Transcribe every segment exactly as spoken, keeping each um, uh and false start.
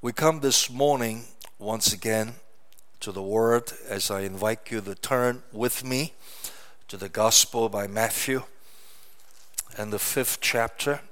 We come this morning once again to the Word as I invite you to turn with me to the Gospel by Matthew and the fifth chapter.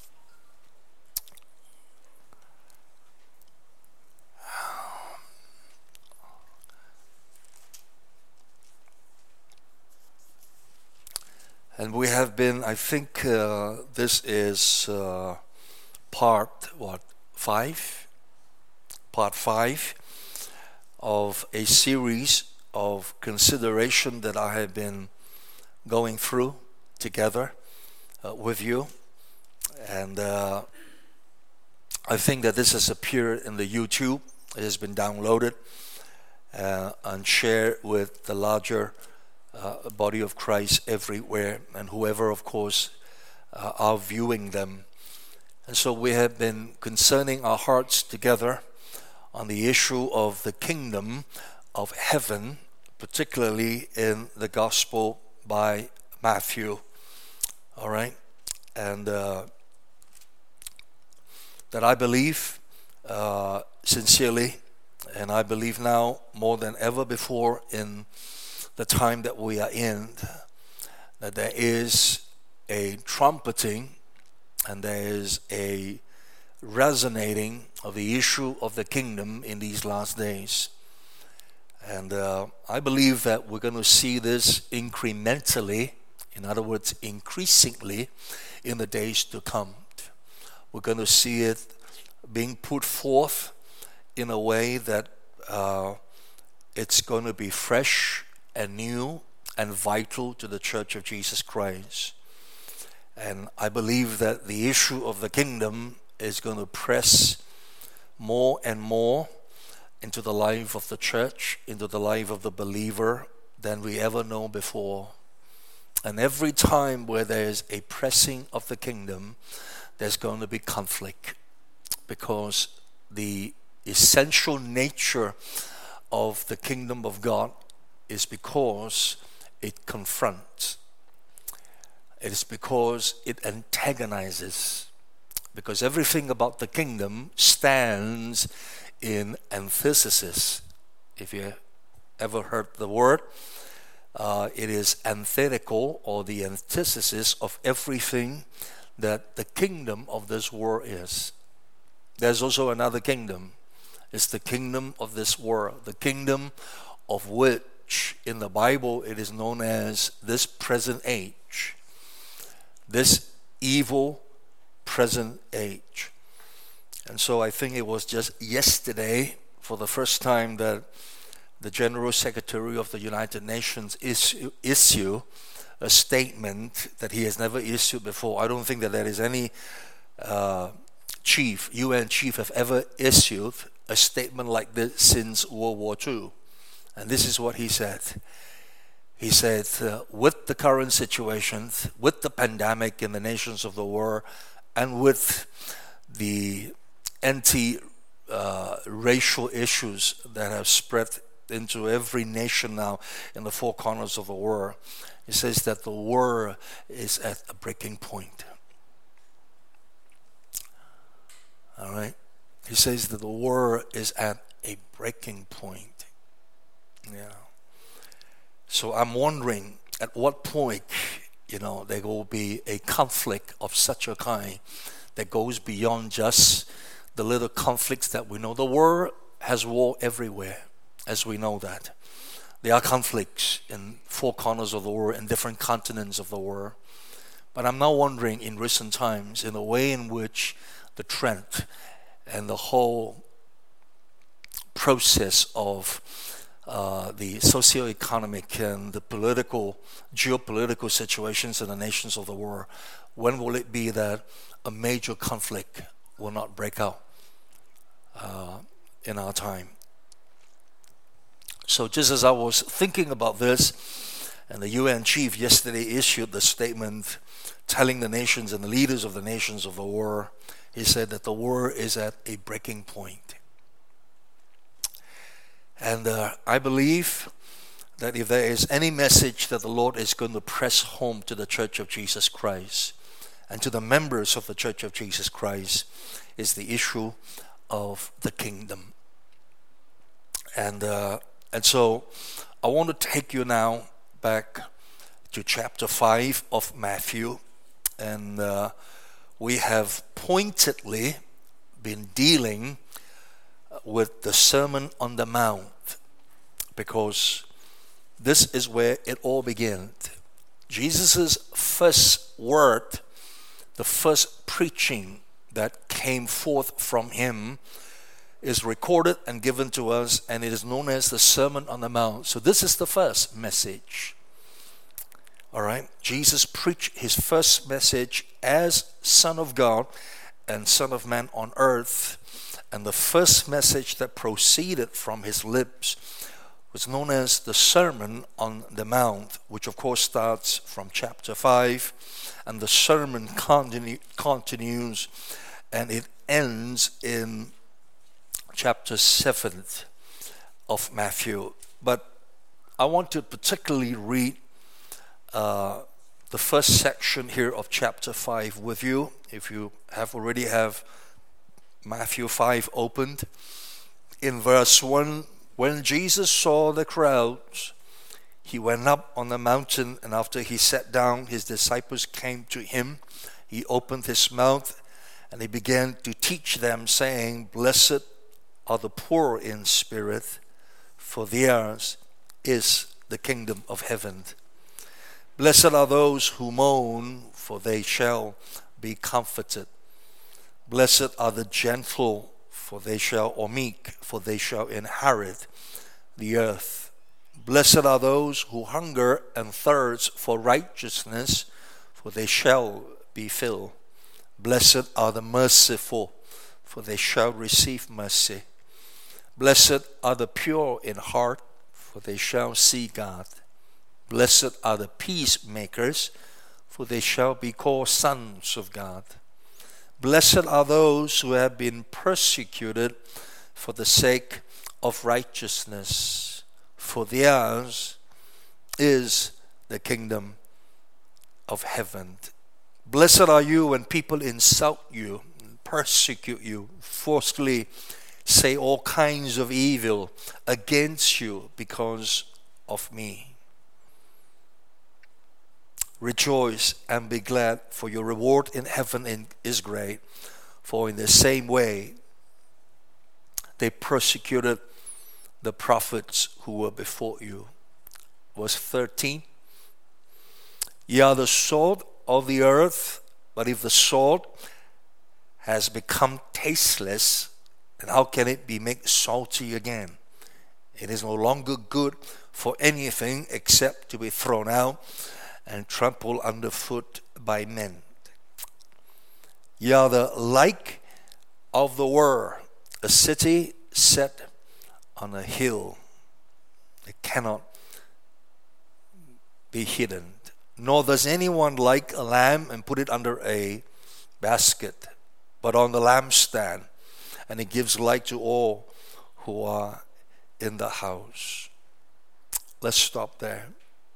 And we have been, I think uh, this is uh, part, what, five? Part five of a series of consideration that I have been going through together uh, with you. And uh, I think that this has appeared in the YouTube. It has been downloaded uh, and shared with the larger uh, body of Christ everywhere, and whoever, of course, uh, are viewing them. And so we have been concerning our hearts together on the issue of the kingdom of heaven, particularly in the Gospel by Matthew. All right? And uh, that I believe uh, sincerely, and I believe now more than ever before in the time that we are in, that there is a trumpeting and there is a resonating of the issue of the kingdom in these last days. And uh, I believe that we're going to see this incrementally, in other words, increasingly in the days to come. We're going to see it being put forth in a way that uh, it's going to be fresh and new and vital to the Church of Jesus Christ. And I believe that the issue of the kingdom is going to press more and more into the life of the church, into the life of the believer than we ever know before. And every time where there is a pressing of the kingdom, there's going to be conflict, because the essential nature of the kingdom of God is because it confronts. It is because it antagonizes. Because everything about the kingdom stands in antithesis. If you ever heard the word, uh, it is antithetical, or the antithesis of everything that the kingdom of this world is. There's also another kingdom. It's the kingdom of this world, the kingdom of which in the Bible it is known as this present age, this evil present age. And so I think it was just yesterday, for the first time, that the General Secretary of the United Nations issue, issue a statement that he has never issued before. I don't think that there is any uh, chief, U N chief, have ever issued a statement like this since World War Two. And this is what he said. He said, uh, with the current situation, with the pandemic in the nations of the world, and with the anti-racial uh, issues that have spread into every nation now in the four corners of the world, he says that the world is at a breaking point. All right? He says that the world is at a breaking point. Yeah. So I'm wondering at what point, you know, there will be a conflict of such a kind that goes beyond just the little conflicts that we know. The world has war everywhere, as we know that. There are conflicts in four corners of the world, in different continents of the world. But I'm now wondering, in recent times, in the way in which the trend and the whole process of Uh, the socio-economic and the political, geopolitical situations in the nations of the world, when will it be that a major conflict will not break out uh, in our time? So just as I was thinking about this, and the U N chief yesterday issued the statement telling the nations and the leaders of the nations of the world, he said that the world is at a breaking point. And uh, I believe that if there is any message that the Lord is going to press home to the Church of Jesus Christ and to the members of the Church of Jesus Christ, is the issue of the kingdom. And uh, and so I want to take you now back to chapter five of Matthew. And uh, we have pointedly been dealing with the Sermon on the Mount, because this is where it all began. Jesus' first word, the first preaching that came forth from him, is recorded and given to us, and it is known as the Sermon on the Mount. So this is the first message. All right, Jesus preached his first message as Son of God and Son of Man on earth, and the first message that proceeded from his lips was known as the Sermon on the Mount, which of course starts from chapter five, and the sermon continue, continues and it ends in chapter seven of Matthew. But I want to particularly read uh, the first section here of chapter five with you. If you have already have Matthew five opened, in verse one, when Jesus saw the crowds, he went up on the mountain, and after he sat down, his disciples came to him. He opened his mouth, and he began to teach them, saying, "Blessed are the poor in spirit, for theirs is the kingdom of heaven. Blessed are those who mourn, for they shall be comforted. Blessed are the gentle, for they shall, or meek, for they shall inherit the earth. Blessed are those who hunger and thirst for righteousness, for they shall be filled. Blessed are the merciful, for they shall receive mercy. Blessed are the pure in heart, for they shall see God. Blessed are the peacemakers, for they shall be called sons of God. Blessed are those who have been persecuted for the sake of righteousness, for theirs is the kingdom of heaven. Blessed are you when people insult you, persecute you, forcefully say all kinds of evil against you because of me. Rejoice and be glad, for your reward in heaven is great. For in the same way they persecuted the prophets who were before you." Verse thirteen. "Ye are the salt of the earth, but if the salt has become tasteless, then how can it be made salty again? It is no longer good for anything except to be thrown out and trampled underfoot by men. Ye are the light of the world, a city set on a hill. It cannot be hidden. Nor does anyone light a lamp and put it under a basket, but on the lampstand, and it gives light to all who are in the house." Let's stop there.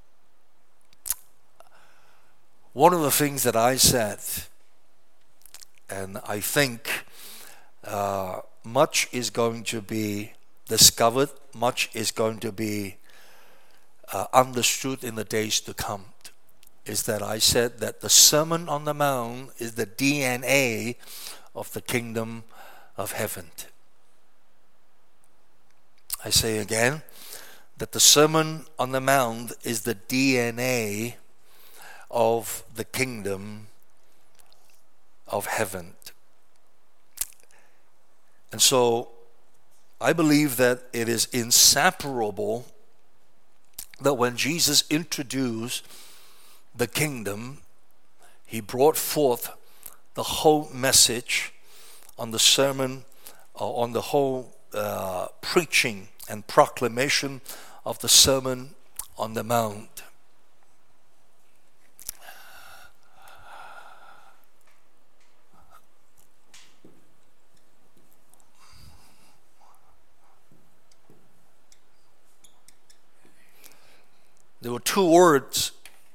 One of the things that I said, and I think uh, much is going to be discovered, much is going to be uh, understood in the days to come, is that I said that the Sermon on the Mount is the D N A of the kingdom of heaven. I say again that the Sermon on the Mount is the D N A of the kingdom of heaven. And so I believe that it is inseparable that when Jesus introduced the kingdom, he brought forth the whole message on the sermon, uh, on the whole uh, preaching and proclamation of the Sermon on the Mount. There were two words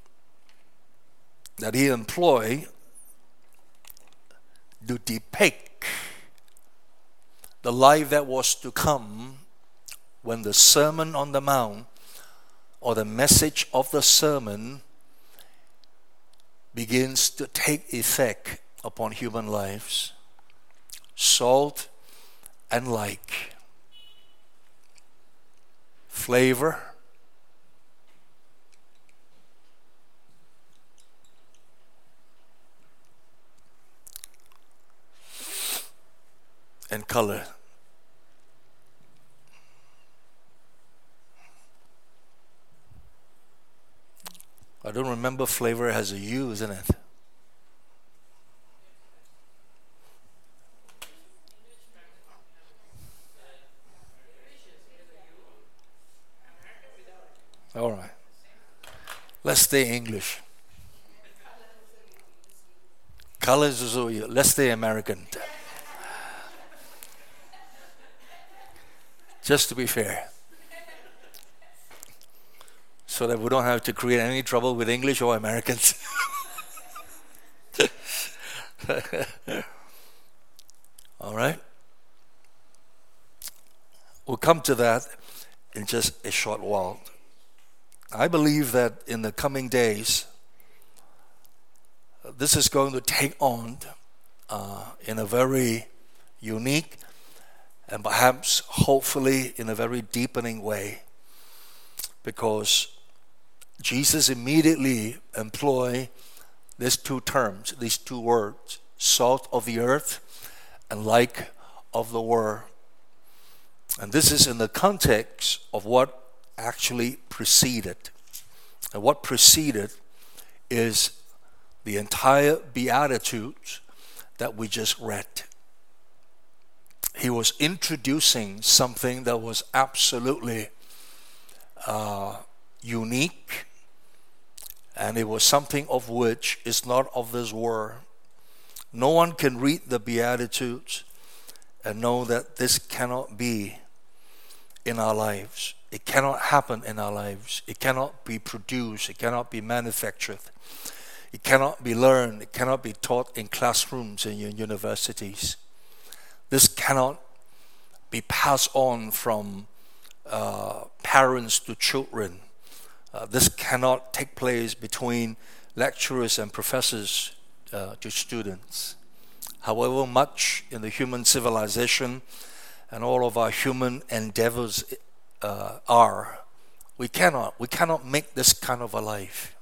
that he employed to depict the life that was to come when the Sermon on the Mount or the message of the sermon begins to take effect upon human lives. Salt and light. Flavor and color. I don't remember flavor has a U, isn't it? All right. Let's stay English. Colors is a U. Let's stay American. Just to be fair. So that we don't have to create any trouble with English or Americans. All right? We'll come to that in just a short while. I believe that in the coming days, this is going to take on uh, in a very unique and perhaps hopefully in a very deepening way, because Jesus immediately employed these two terms, these two words, salt of the earth and light of the world. And this is in the context of what actually preceded. And what preceded is the entire Beatitudes that we just read. He was introducing something that was absolutely uh, unique, and it was something of which is not of this world. No one can read the Beatitudes and know that this cannot be in our lives. It cannot happen in our lives. It cannot be produced. It cannot be manufactured. It cannot be learned. It cannot be taught in classrooms and in universities. This cannot be passed on from uh, parents to children. Uh, this cannot take place between lecturers and professors uh, to students. However much in the human civilization and all of our human endeavors uh, are, we cannot, we cannot make this kind of a life.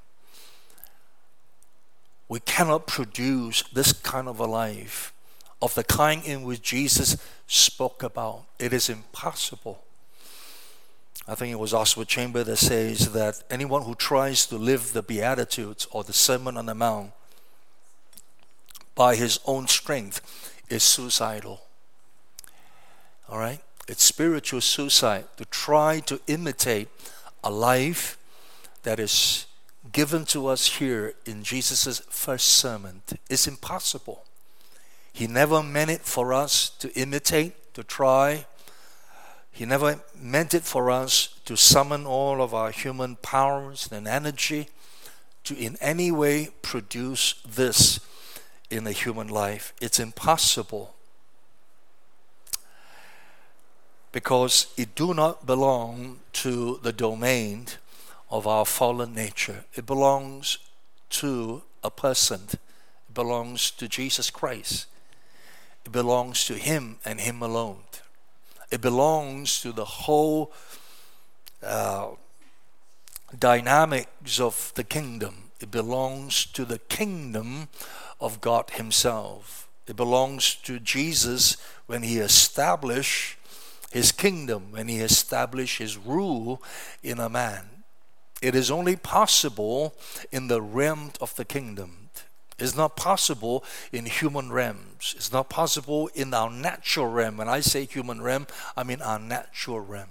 We cannot produce this kind of a life of the kind in which Jesus spoke about. It is impossible. I think it was Oswald Chambers that says that anyone who tries to live the Beatitudes or the Sermon on the Mount by his own strength is suicidal. All right? It's spiritual suicide to try to imitate a life that is given to us here in Jesus' first sermon. It's impossible. He never meant it for us to imitate, to try. He never meant it for us to summon all of our human powers and energy to in any way produce this in a human life. It's impossible, because it do not belong to the domain of our fallen nature. It belongs to a person. It belongs to Jesus Christ. It belongs to Him and Him alone. It belongs to the whole uh, dynamics of the kingdom. It belongs to the kingdom of God Himself. It belongs to Jesus when He established His kingdom, when He established His rule in a man. It is only possible in the realm of the kingdom. It's not possible in human realms. It's not possible in our natural realm. When I say human realm, I mean our natural realm.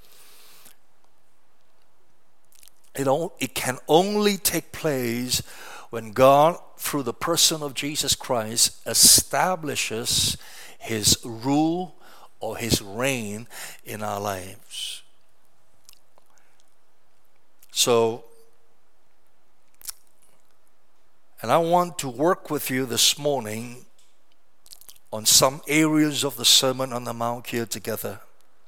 It, all, it can only take place when God, through the person of Jesus Christ, establishes His rule or His reign in our lives. So, and I want to work with you this morning on some areas of the Sermon on the Mount here together.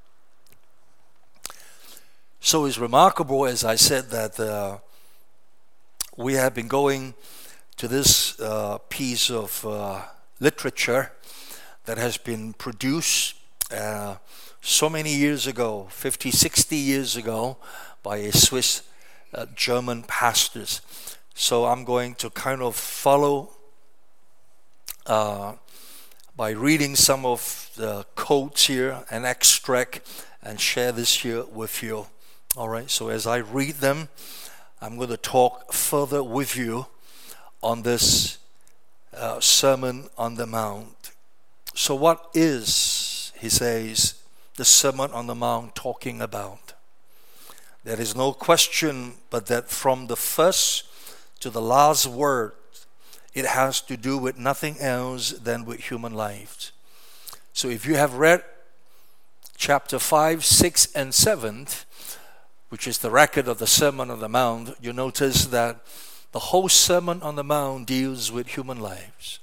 So it's remarkable, as I said, that uh, we have been going to this uh, piece of uh, literature that has been produced uh, so many years ago, fifty, sixty years ago, by a Swiss uh, German pastors. So I'm going to kind of follow uh, by reading some of the quotes here, an extract, and share this here with you. All right, so as I read them, I'm going to talk further with you on this uh, Sermon on the Mount. So what is, he says, the Sermon on the Mount talking about? There is no question but that from the first to the last word, it has to do with nothing else than with human lives. So if you have read chapter five, six, and seven, which is the record of the Sermon on the Mount, you notice that the whole Sermon on the Mount deals with human lives.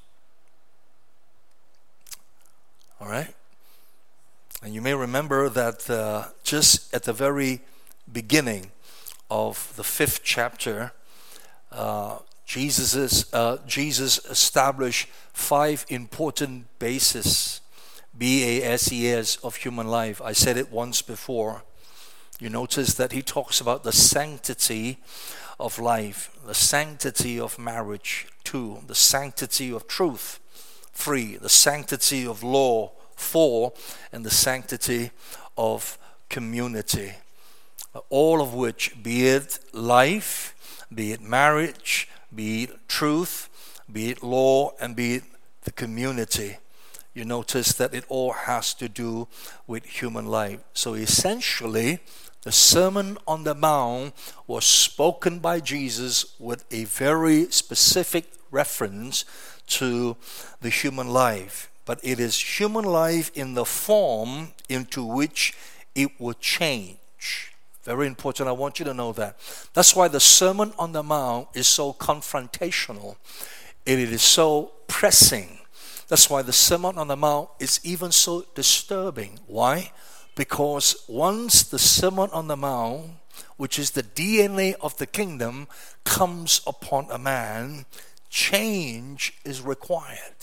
All right? And you may remember that uh, just at the very beginning of the fifth chapter, uh, Jesus, is, uh, Jesus established five important bases, B A S E S, of human life. I said it once before. You notice that he talks about the sanctity of life, the sanctity of marriage, two, the sanctity of truth, three, the sanctity of law, four, and the sanctity of community. All of which, be it life, be it marriage, be it truth, be it law, and be it the community, you notice that it all has to do with human life. So essentially, the Sermon on the Mount was spoken by Jesus with a very specific reference to the human life. But it is human life in the form into which it would change. Very important. I want you to know that. That's why the Sermon on the Mount is so confrontational. It is so pressing. That's why the Sermon on the Mount is even so disturbing. Why? Because once the Sermon on the Mount, which is the D N A of the kingdom, comes upon a man, change is required.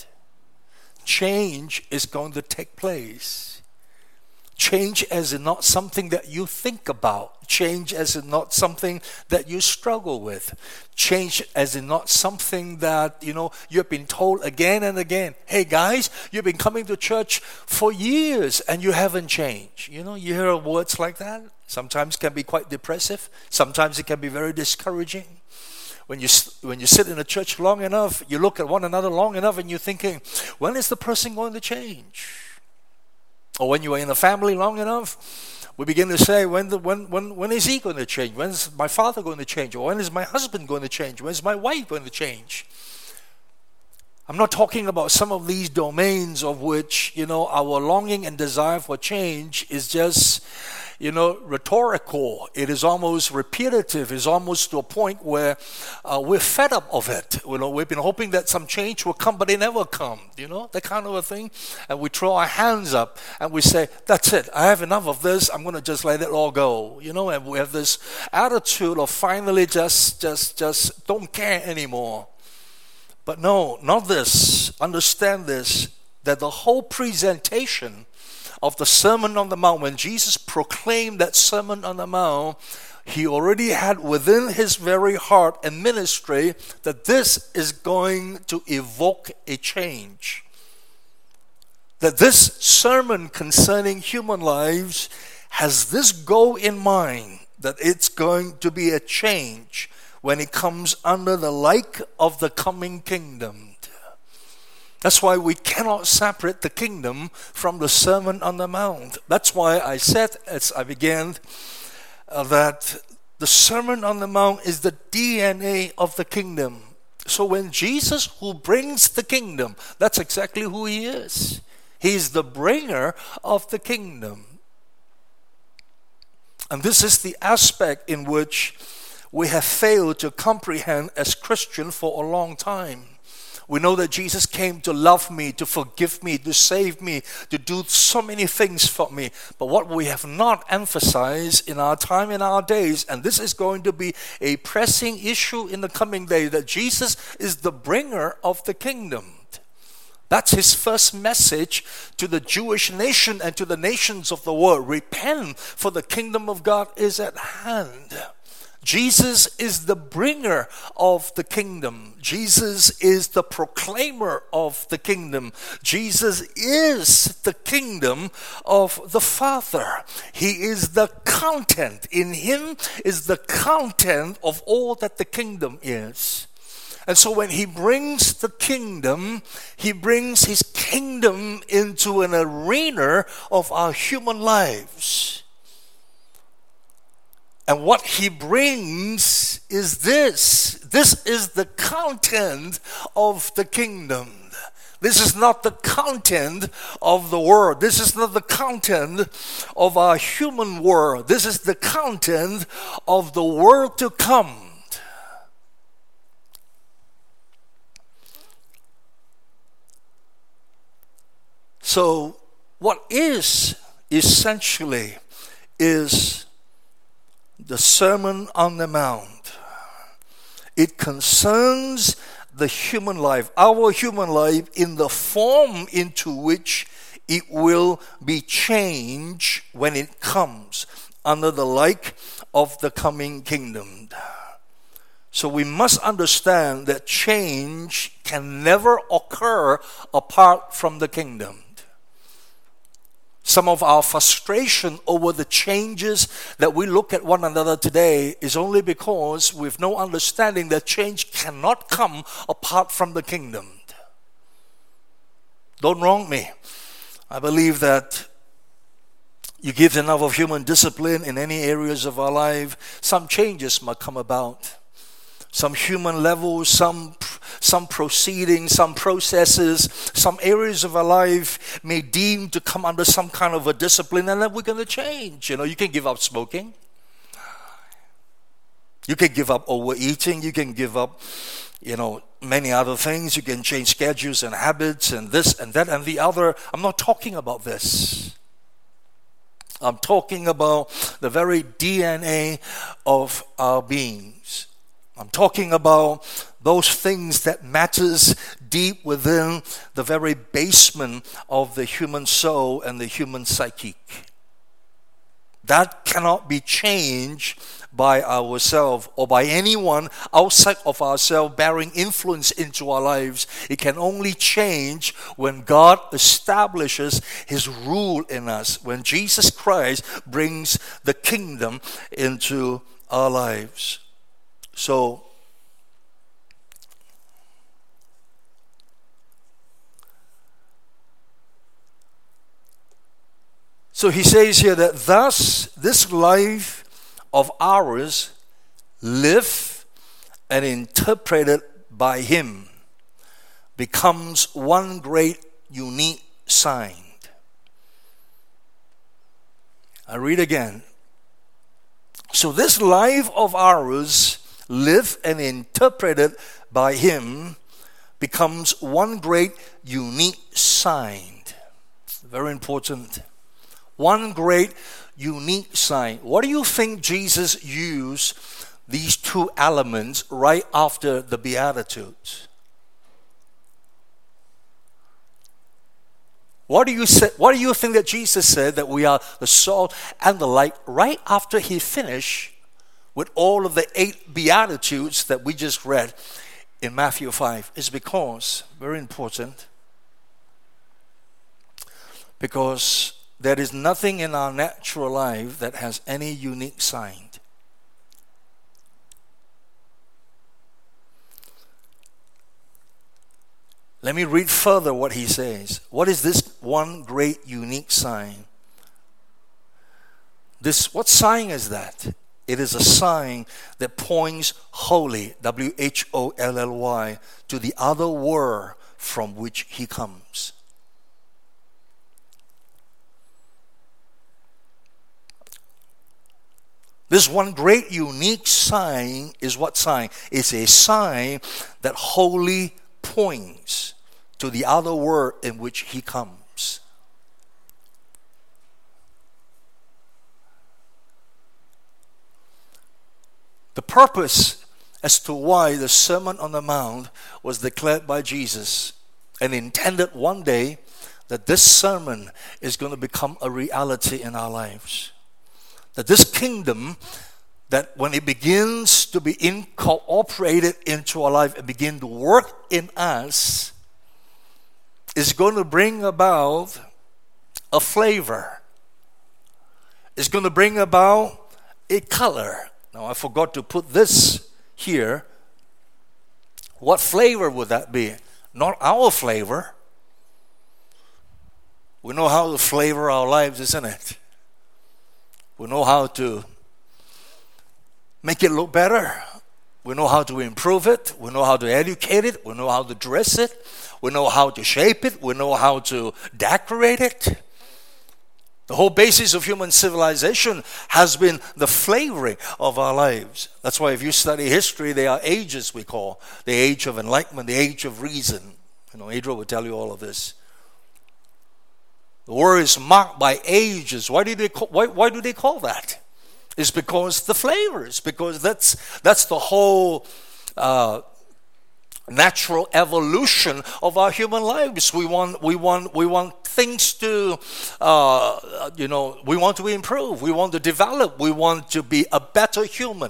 Change is going to take place. Change as in not something that you think about. Change as in not something that you struggle with. Change as in not something that, you know, you've been told again and again. Hey guys, you've been coming to church for years and you haven't changed. You know, you hear words like that. Sometimes it can be quite depressive. Sometimes it can be very discouraging. When you when you sit in a church long enough, you look at one another long enough and you're thinking, when is the person going to change? Or when you are in a family long enough, we begin to say, when the, when when when is he going to change? When is my father going to change? Or when is my husband going to change? When is my wife going to change? I'm not talking about some of these domains of which, you know, our longing and desire for change is just, you know, rhetorical. It is almost repetitive. It's almost to a point where uh, we're fed up of it. You know, we've been hoping that some change will come, but they never come. You know, that kind of a thing. And we throw our hands up and we say, that's it. I have enough of this. I'm going to just let it all go. You know, and we have this attitude of finally just, just, just don't care anymore. But no, not this. Understand this, that the whole presentation of the Sermon on the Mount, when Jesus proclaimed that Sermon on the Mount, he already had within his very heart and ministry that this is going to evoke a change. That this sermon concerning human lives has this goal in mind, that it's going to be a change when it comes under the like of the coming kingdom. That's why we cannot separate the kingdom from the Sermon on the Mount. That's why I said as I began uh, that the Sermon on the Mount is the D N A of the kingdom. So when Jesus, who brings the kingdom, that's exactly who he is. He's the bringer of the kingdom. And this is the aspect in which we have failed to comprehend as Christians for a long time. We know that Jesus came to love me, to forgive me, to save me, to do so many things for me. But what we have not emphasized in our time, in our days, and this is going to be a pressing issue in the coming day, that Jesus is the bringer of the kingdom. That's his first message to the Jewish nation and to the nations of the world. Repent, for the kingdom of God is at hand. Jesus is the bringer of the kingdom. Jesus is the proclaimer of the kingdom. Jesus is the kingdom of the Father. He is the content. In him is the content of all that the kingdom is. And so when he brings the kingdom, he brings his kingdom into an arena of our human lives. And what he brings is this. This is the content of the kingdom. This is not the content of the world. This is not the content of our human world. This is the content of the world to come. So, what is essentially is the Sermon on the Mount. It concerns the human life, our human life, in the form into which it will be changed when it comes under the like of the coming kingdom. So we must understand that change can never occur apart from the kingdom. Some of our frustration over the changes that we look at one another today is only because we have no understanding that change cannot come apart from the kingdom. Don't wrong me. I believe that you give enough of human discipline in any areas of our life, some changes might come about. Some human levels, some some proceedings, some processes, some areas of our life may deem to come under some kind of a discipline, and then we're going to change. You know, you can give up smoking. You can give up overeating. You can give up, you know, many other things. You can change schedules and habits and this and that and the other. I'm not talking about this. I'm talking about the very D N A of our beings. I'm talking about those things that matters deep within the very basement of the human soul and the human psyche. That cannot be changed by ourselves or by anyone outside of ourselves bearing influence into our lives. It can only change when God establishes his rule in us, when Jesus Christ brings the kingdom into our lives. So, so he says here that thus this life of ours, lived and interpreted by him, becomes one great unique sign. I read again. So this life of ours, lived and interpreted by him, becomes one great unique sign. Very important. One great unique sign. What do you think Jesus used these two elements right after the Beatitudes? What do you say, what do you think that Jesus said that we are the salt and the light right after he finished with all of the eight Beatitudes that we just read in Matthew five? It's because, very important, because there is nothing in our natural life that has any unique sign. Let me read further what he says. What is this one great unique sign? This, what sign is that? It is a sign that points wholly, W H O L L Y, to the other world from which he comes. This one great unique sign is what sign? It's a sign that wholly points to the other world in which he comes. The purpose as to why the Sermon on the Mount was declared by Jesus and intended one day that this sermon is going to become a reality in our lives. That this kingdom, that when it begins to be incorporated into our life and begin to work in us, is going to bring about a flavor. It's going to bring about a color. Now, I forgot to put this here. What flavor would that be? Not our flavor. We know how to flavor our lives, isn't it? We know how to make it look better. We know how to improve it. We know how to educate it. We know how to dress it. We know how to shape it. We know how to decorate it. The whole basis of human civilization has been the flavoring of our lives. That's why if you study history, there are ages we call. The age of enlightenment, the age of reason. You know, Adriel will tell you all of this. The world is marked by ages. Why do they call, why, why do they call that? It's because the flavors, because that's that's the whole uh, natural evolution of our human lives. We want we want we want things to uh, you know we want to improve. We want to develop. We want to be a better human.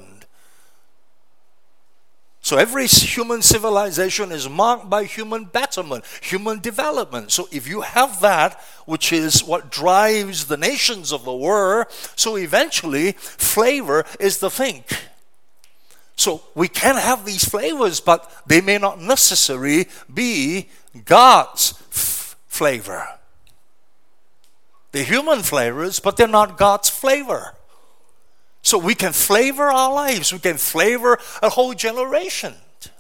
So every human civilization is marked by human betterment, human development. So if you have that, which is what drives the nations of the world, so eventually flavor is the thing. So we can have these flavors, but they may not necessarily be God's f- flavor. They're human flavors, but they're not God's flavor. So we can flavor our lives. We can flavor a whole generation.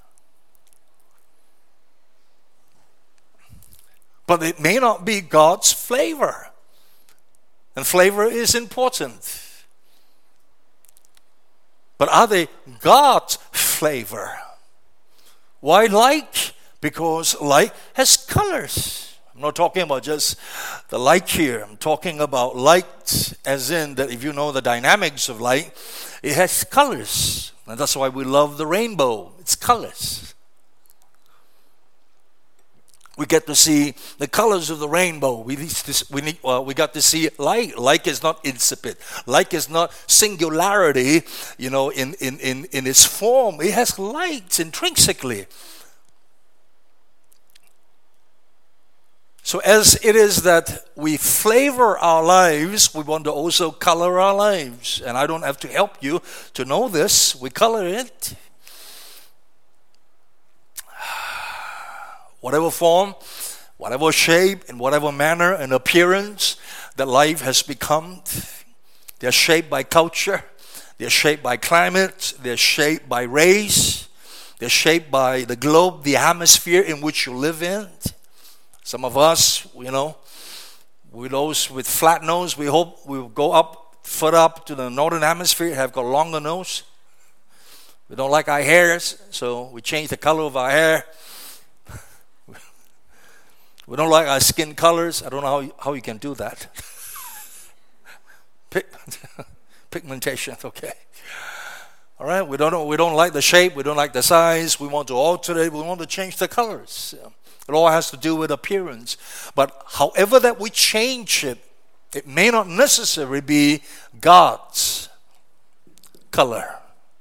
But it may not be God's flavor. And flavor is important. But are they God's flavor? Why light? Because light has colors. I'm not talking about just the light here. I'm talking about light as in that if you know the dynamics of light, it has colors. And that's why we love the rainbow. It's colors. We get to see the colors of the rainbow. We need to, we need well, we got to see light. Light is not insipid. Light is not singularity, you know, in, in, in, in its form. It has light intrinsically. So as it is that we flavor our lives, we want to also color our lives. And I don't have to help you to know this. We color it. Whatever form, whatever shape, in whatever manner and appearance that life has become, they're shaped by culture, they're shaped by climate, they're shaped by race, they're shaped by the globe, the hemisphere in which you live in. Some of us, you know, we those with flat nose, we hope we will go up, further up to the northern hemisphere, have got longer nose. We don't like our hairs, so we change the color of our hair. We don't like our skin colors. I don't know how you, how you can do that. Pigmentation, okay. All right, we don't we don't like the shape, we don't like the size. We want to alter it. We want to change the colors. It all has to do with appearance. But however that we change it, it may not necessarily be God's color.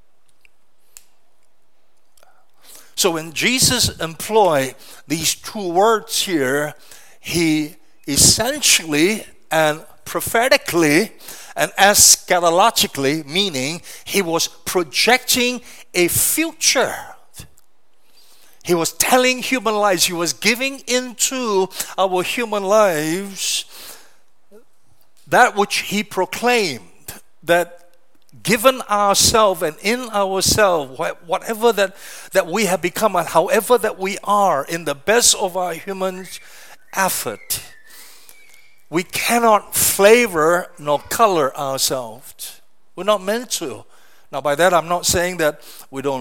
So when Jesus employed these two words here, he essentially and prophetically and eschatologically, meaning he was projecting a future. He was telling human lives, he was giving into our human lives that which he proclaimed, that given ourselves and in ourselves, whatever that, that we have become and however that we are in the best of our human effort, we cannot flavor nor color ourselves. We're not meant to. Now by that I'm not saying that we don't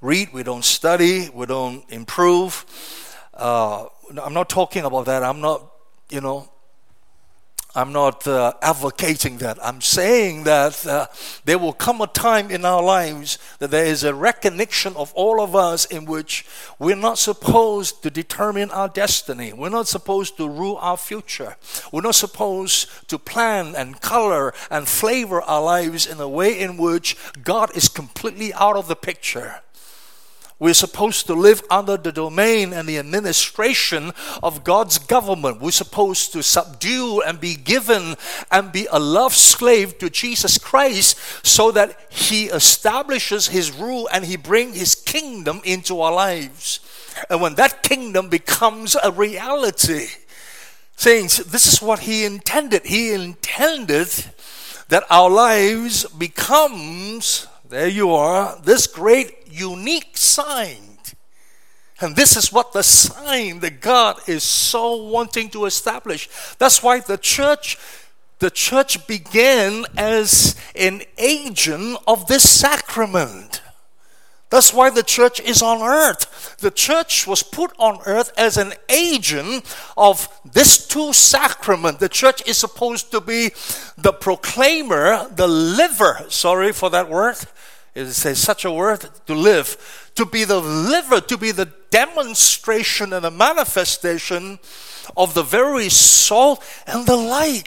read, we don't study, we don't improve. Uh, I'm not talking about that. I'm not, you know, I'm not uh, advocating that. I'm saying that uh, there will come a time in our lives that there is a recognition of all of us in which we're not supposed to determine our destiny. We're not supposed to rule our future. We're not supposed to plan and color and flavor our lives in a way in which God is completely out of the picture. We're supposed to live under the domain and the administration of God's government. We're supposed to subdue and be given and be a love slave to Jesus Christ so that He establishes His rule and He brings His kingdom into our lives. And when that kingdom becomes a reality, saints, this is what He intended. He intended that our lives becomes, there you are, this great unique sign. And this is what the sign that God is so wanting to establish. That's why the church, the church began as an agent of this sacrament. That's why the church is on earth. The church was put on earth as an agent of this two sacrament. The church is supposed to be the proclaimer, the liver, sorry for that word, it says such a word, to live, to be the liver, to be the demonstration and the manifestation of the very salt and the light.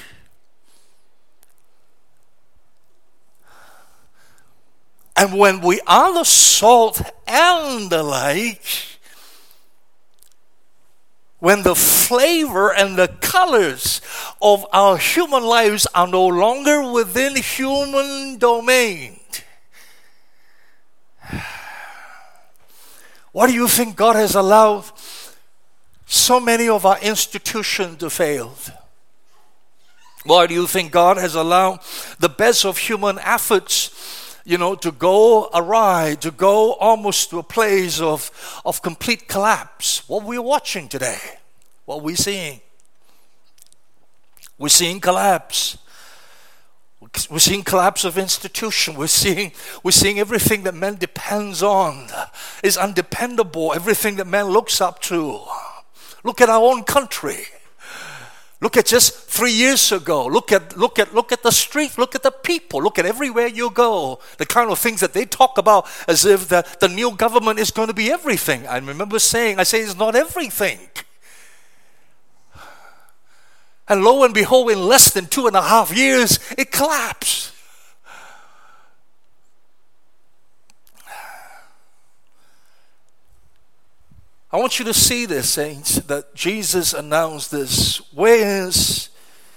And when we are the salt and the light, when the flavor and the colors of our human lives are no longer within human domain, why do you think God has allowed so many of our institutions to fail? Why do you think God has allowed the best of human efforts, you know, to go awry, to go almost to a place of, of complete collapse? What we're watching today, what we're seeing. We're seeing collapse. We're seeing collapse of institution. We're seeing, we're seeing everything that man depends on is undependable. Everything that man looks up to. Look at our own country. Look at just three years ago. Look at look at look at the street. Look at the people. Look at everywhere you go. The kind of things that they talk about as if the, the new government is going to be everything. I remember saying, I say it's not everything. And lo and behold, in less than two and a half years, it collapsed. I want you to see this, saints, that Jesus announced this. Where is,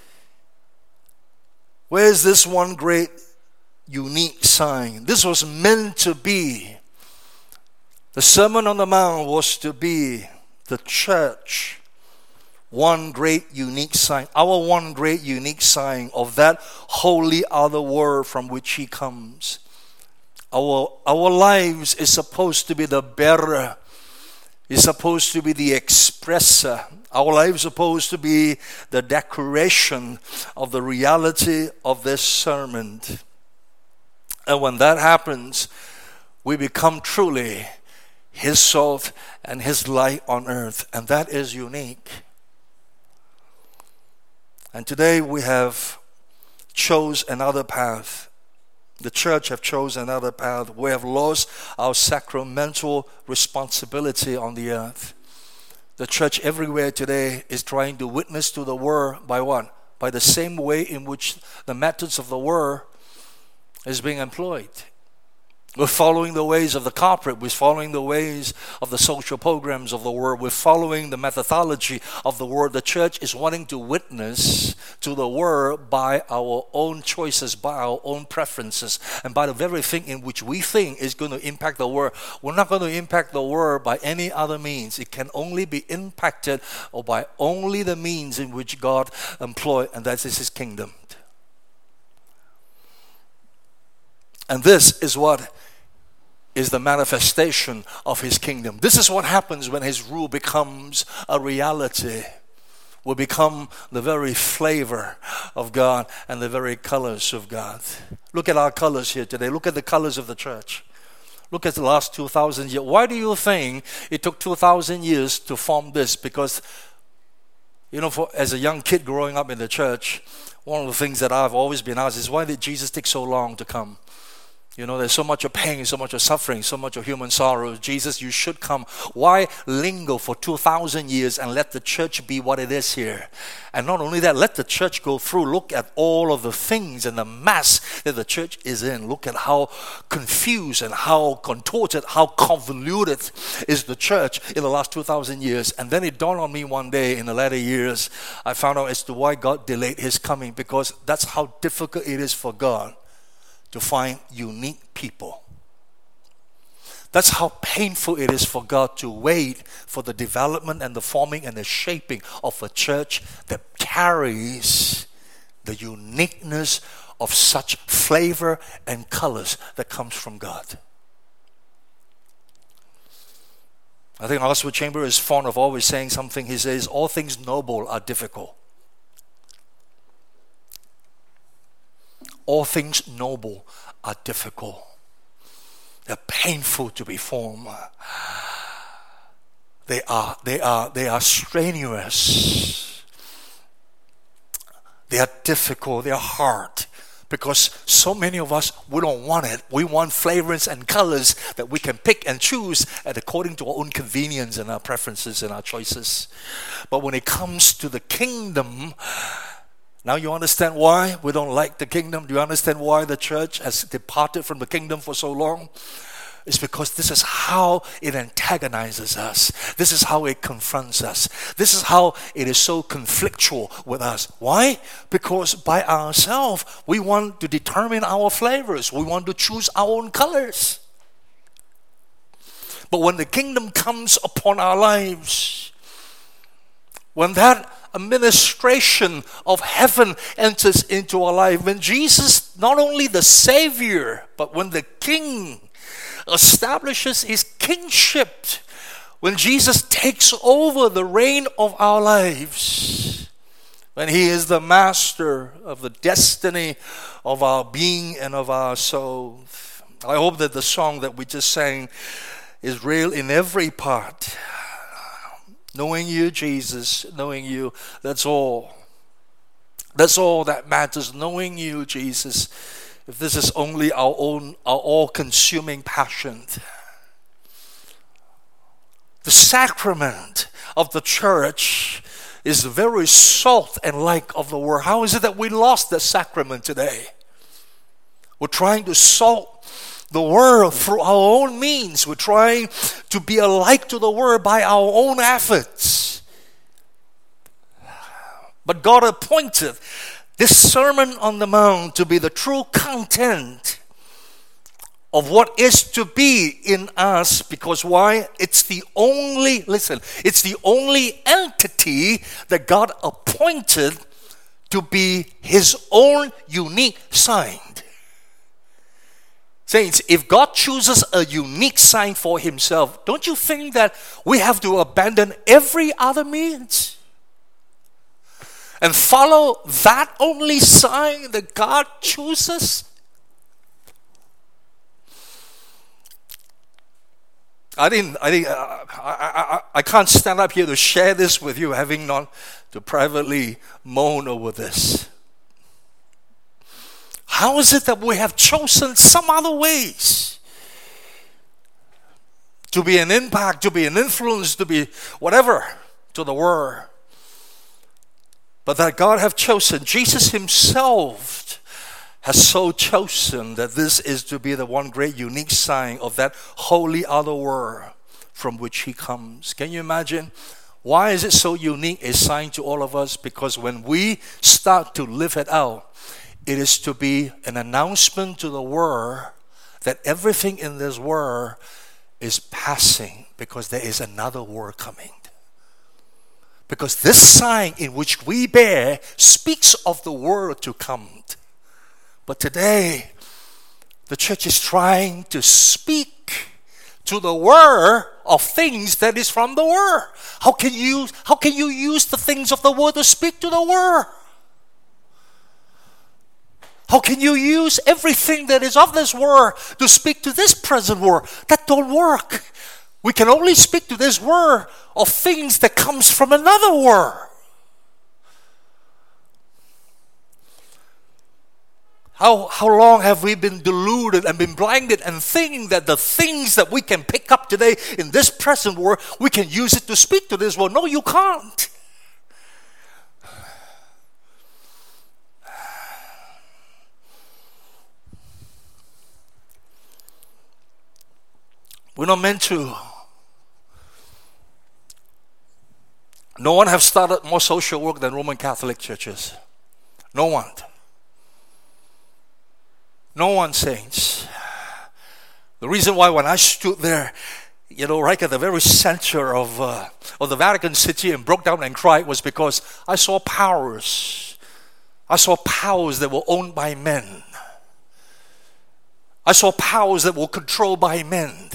where is this one great, unique sign? This was meant to be. The Sermon on the Mount was to be the church. One great unique sign, our one great unique sign of that holy other world from which He comes. Our, our lives is supposed to be the bearer, is supposed to be the expresser. Our lives is supposed to be the declaration of the reality of this sermon. And when that happens, we become truly His salt and His light on earth. And that is unique. And today we have chose another path. The church have chosen another path. We have lost our sacramental responsibility on the earth. The church everywhere today is trying to witness to the world by what? By the same way in which the methods of the world is being employed. We're following the ways of the corporate. We're following the ways of the social programs of the world. We're following the methodology of the world. The church is wanting to witness to the world by our own choices, by our own preferences, and by the very thing in which we think is going to impact the world. We're not going to impact the world by any other means. It can only be impacted or by only the means in which God employed, and that is His kingdom. And this is what is the manifestation of His kingdom. This is what happens when His rule becomes a reality. We become the very flavor of God and the very colors of God. Look at our colors here today. Look at the colors of the church. Look at the last two thousand years. Why do you think it took two thousand years to form this? Because, you know, for, as a young kid growing up in the church, one of the things that I've always been asked is, why did Jesus take so long to come? You know, there's so much of pain, so much of suffering, so much of human sorrow. Jesus, you should come. Why linger for two thousand years and let the church be what it is here? And not only that, let the church go through. Look at all of the things and the mess that the church is in. Look at how confused and how contorted, how convoluted is the church in the last two thousand years. And then it dawned on me one day in the latter years, I found out as to why God delayed His coming, because that's how difficult it is for God to find unique people. That's how painful it is for God to wait for the development and the forming and the shaping of a church that carries the uniqueness of such flavor and colors that comes from God. I think Oswald Chambers is fond of always saying something. He says, all things noble are difficult. All things noble are difficult. They're painful to be formed. They are, they are, they are strenuous. They are difficult. They are hard. Because so many of us, we don't want it. We want flavorings and colors that we can pick and choose and according to our own convenience and our preferences and our choices. But when it comes to the kingdom, now you understand why we don't like the kingdom? Do you understand why the church has departed from the kingdom for so long? It's because this is how it antagonizes us. This is how it confronts us. This is how it is so conflictual with us. Why? Because by ourselves, we want to determine our flavors. We want to choose our own colors. But when the kingdom comes upon our lives, when that administration of heaven enters into our life, when Jesus, not only the Savior, but when the King establishes His kingship, when Jesus takes over the reign of our lives, when He is the master of the destiny of our being and of our soul. I hope that the song that we just sang is real in every part. Knowing you, Jesus, knowing you, that's all. That's all that matters, knowing you, Jesus. If this is only our own, our all-consuming passion. The sacrament of the church is the very salt and light of the world. How is it that we lost the sacrament today? We're trying to salt the world through our own means. We're trying to be a light to the world by our own efforts. But God appointed this Sermon on the Mount to be the true content of what is to be in us. Because why? It's the only, listen, it's the only entity that God appointed to be His own unique sign. Saints, if God chooses a unique sign for Himself, don't you think that we have to abandon every other means and follow that only sign that God chooses? I didn't. I didn't. Uh, I, I, I can't stand up here to share this with you, having not to privately moan over this. How is it that we have chosen some other ways to be an impact, to be an influence, to be whatever to the world? But that God have chosen, Jesus Himself has so chosen that this is to be the one great unique sign of that holy other world from which He comes. Can you imagine? Why is it so unique a sign to all of us? Because when we start to live it out, it is to be an announcement to the world that everything in this world is passing because there is another world coming. Because this sign in which we bear speaks of the world to come. But today, the church is trying to speak to the world of things that is from the world. How can you, how can you use the things of the world to speak to the world? How can you use everything that is of this world to speak to this present world? That don't work. We can only speak to this world of things that comes from another world. How, how long have we been deluded and been blinded and thinking that the things that we can pick up today in this present world, we can use it to speak to this world? No, you can't. We're not meant to. No one have started more social work than Roman Catholic churches. No one. No one, saints. The reason why when I stood there, you know, right at the very center of, uh, of the Vatican City and broke down and cried was because I saw powers. I saw powers that were owned by men. I saw powers that were controlled by men.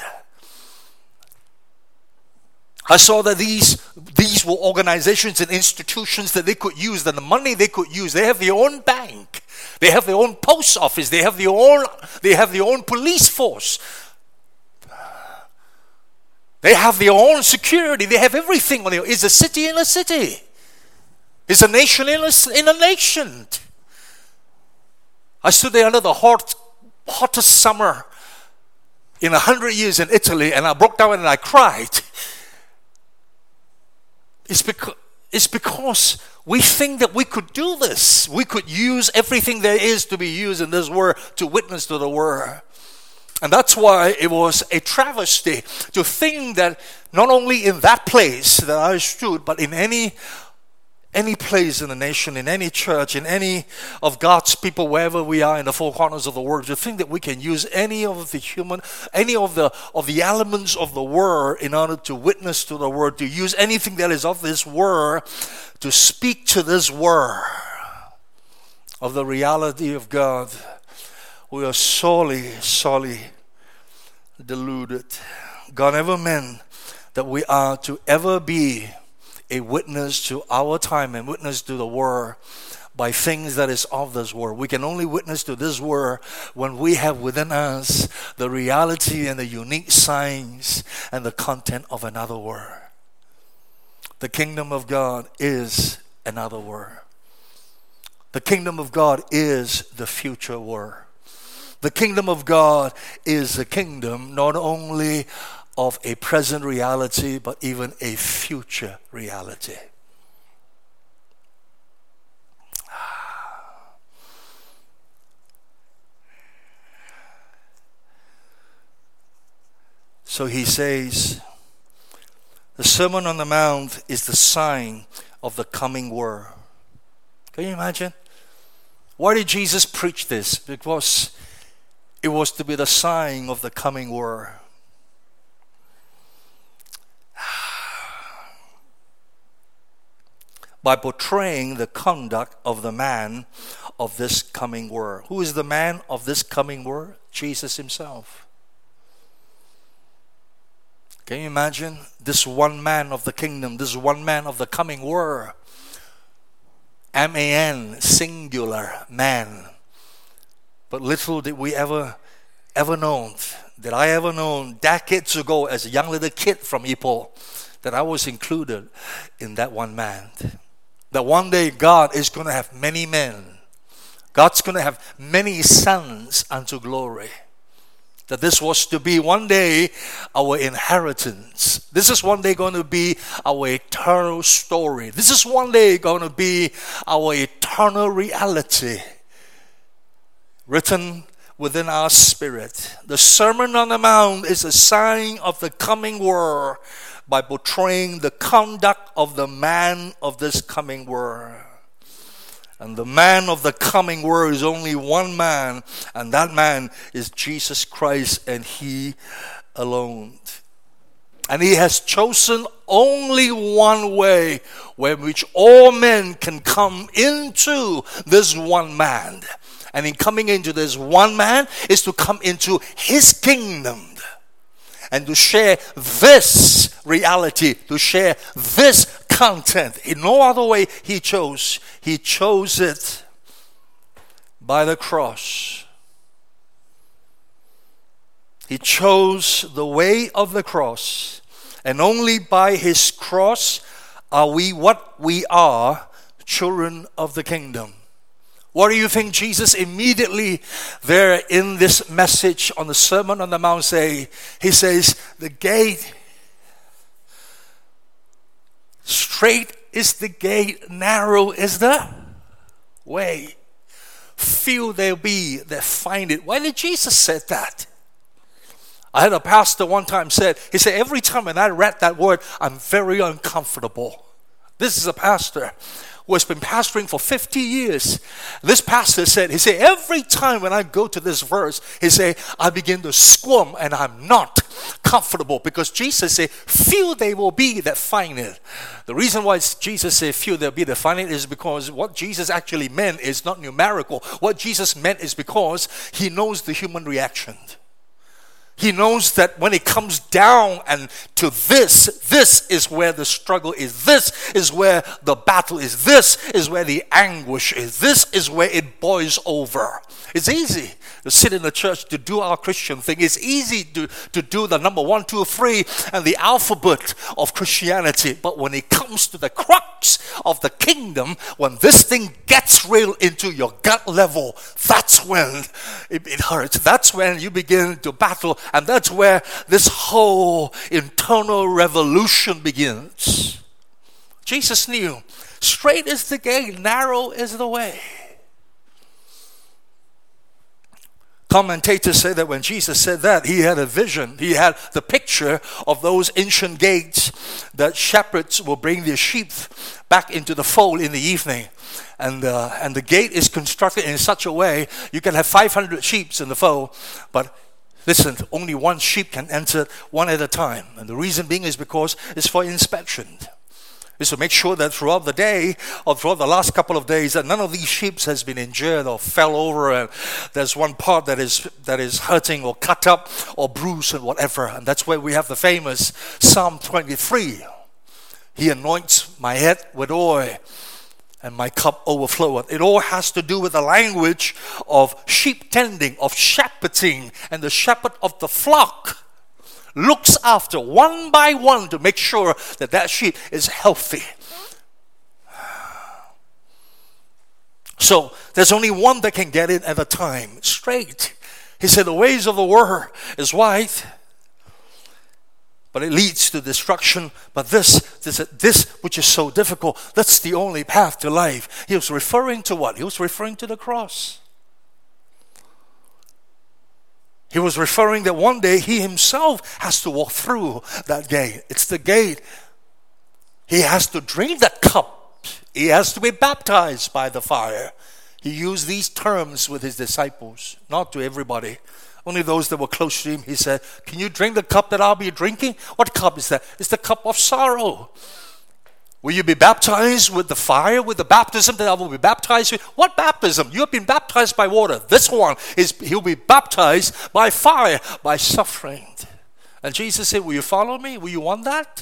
I saw that these, these were organizations and institutions that they could use, that the money they could use. They have their own bank. They have their own post office. They have their own, they have their own police force. They have their own security. They have everything. It's a city in a city. It's a nation in a, in a nation. I stood there under the hot, hottest summer in a hundred years in Italy, and I broke down and I cried. It's because, it's because we think that we could do this. We could use everything there is to be used in this world to witness to the world. And that's why it was a travesty to think that not only in that place that I stood, but in any any place in the nation, in any church, in any of God's people, wherever we are in the four corners of the world, to think that we can use any of the human, any of the of the elements of the world in order to witness to the world, to use anything that is of this world to speak to this world of the reality of God. We are sorely, sorely deluded. God never meant that we are to ever be a witness to our time and witness to the world by things that is of this world. We can only witness to this world when we have within us the reality and the unique signs and the content of another world. The kingdom of God is another world. The kingdom of God is the future world. The kingdom of God is a kingdom not only of a present reality, but even a future reality. So he says, the Sermon on the Mount is the sign of the coming world. Can you imagine? Why did Jesus preach this? Because it was to be the sign of the coming world. By portraying the conduct of the man of this coming world. Who is the man of this coming world? Jesus himself. Can you imagine this one man of the kingdom, this one man of the coming world? M A N, singular, man. But little did we ever, ever know, did I ever know decades ago as a young little kid from Ipoh, that I was included in that one man. That one day God is going to have many men. God's going to have many sons unto glory. That this was to be one day our inheritance. This is one day going to be our eternal story. This is one day going to be our eternal reality. Written within our spirit. The Sermon on the Mount is a sign of the coming world by portraying the conduct of the man of this coming world. And the man of the coming world is only one man, and that man is Jesus Christ, and he alone. And he has chosen only one way where which all men can come into this one man. And in coming into this one man is to come into his kingdom and to share this reality, to share this content. In no other way he chose. He chose it by the cross. He chose the way of the cross, and only by his cross are we what we are, children of the kingdom. What do you think Jesus immediately there in this message on the Sermon on the Mount say? He says, the gate, straight is the gate, narrow is the way. Few there be that find it. Why did Jesus say that? I had a pastor one time said, he said, every time when I read that word, I'm very uncomfortable. This is a pastor who has been pastoring for fifty years. This pastor said, he said, every time when I go to this verse, he said, I begin to squirm and I'm not comfortable because Jesus said, few they will be that find it. The reason why Jesus said few there will be that find it is because what Jesus actually meant is not numerical. What Jesus meant is because he knows the human reaction. He knows that when it comes down and to this, this is where the struggle is. This is where the battle is. This is where the anguish is. This is where it boils over. It's easy to sit in the church to do our Christian thing. It's easy to, to do the number one, two, three and the alphabet of Christianity. But when it comes to the crux of the kingdom, when this thing gets real into your gut level, that's when it, it hurts. That's when you begin to battle. And that's where this whole internal revolution begins. Jesus knew, straight is the gate, narrow is the way. Commentators say that when Jesus said that, he had a vision. He had the picture of those ancient gates that shepherds will bring their sheep back into the fold in the evening. And, uh, and the gate is constructed in such a way, you can have five hundred sheep in the fold, but listen, only one sheep can enter one at a time. And the reason being is because it's for inspection. It's to make sure that throughout the day or throughout the last couple of days that none of these sheep has been injured or fell over and there's one part that is that is hurting or cut up or bruised and whatever. And that's where we have the famous Psalm twenty-three. He anoints my head with oil and my cup overfloweth. It all has to do with the language of sheep tending, of shepherding, and the shepherd of the flock looks after one by one to make sure that that sheep is healthy. So there's only one that can get in at a time, straight. He said the ways of the world is wide, but it leads to destruction. But this, this, this which is so difficult, that's the only path to life. He was referring to what? He was referring to the cross. He was referring that one day he himself has to walk through that gate. It's the gate. He has to drink that cup. He has to be baptized by the fire. He used these terms with his disciples, not to everybody. Only those that were close to him, he said, can you drink the cup that I'll be drinking? What cup is that? It's the cup of sorrow. Will you be baptized with the fire, with the baptism that I will be baptized with? What baptism? You have been baptized by water. This one, is he'll be baptized by fire, by suffering. And Jesus said, will you follow me? Will you want that?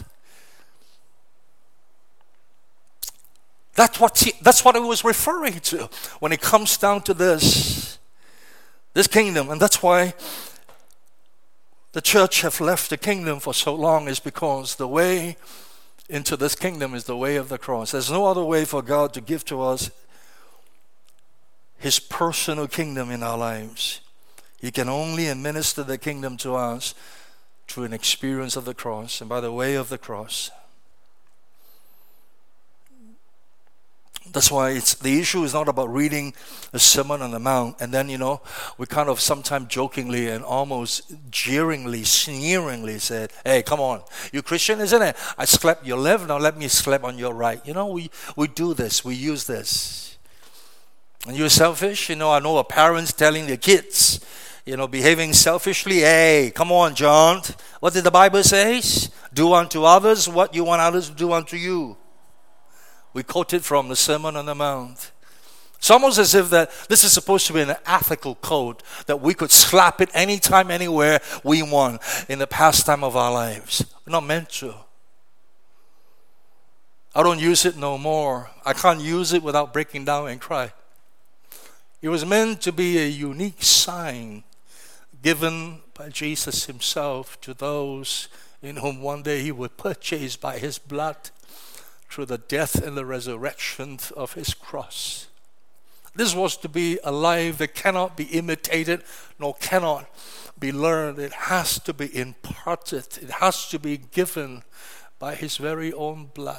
That's what he, that's what he was referring to when it comes down to this, this kingdom. And that's why the church have left the kingdom for so long, is because the way into this kingdom is the way of the cross. There's no other way for God to give to us his personal kingdom in our lives. He can only administer the kingdom to us through an experience of the cross and by the way of the cross. That's why it's the issue is not about reading the Sermon on the Mount and then, you know, we kind of sometimes jokingly and almost jeeringly, sneeringly said, hey, come on, you Christian, isn't it? I slapped your left, now let me slap on your right. You know, we, we do this, we use this. And you're selfish? You know, I know a parents telling their kids, you know, behaving selfishly. Hey, come on, John. What did the Bible say? Do unto others what you want others to do unto you. We quoted from the Sermon on the Mount. It's almost as if that this is supposed to be an ethical code that we could slap it anytime, anywhere we want in the pastime of our lives. We're not meant to. I don't use it no more. I can't use it without breaking down and cry. It was meant to be a unique sign given by Jesus himself to those in whom one day he would purchase by his blood through the death and the resurrection of his cross. This was to be a life that cannot be imitated nor cannot be learned. It has to be imparted. It has to be given by his very own blood.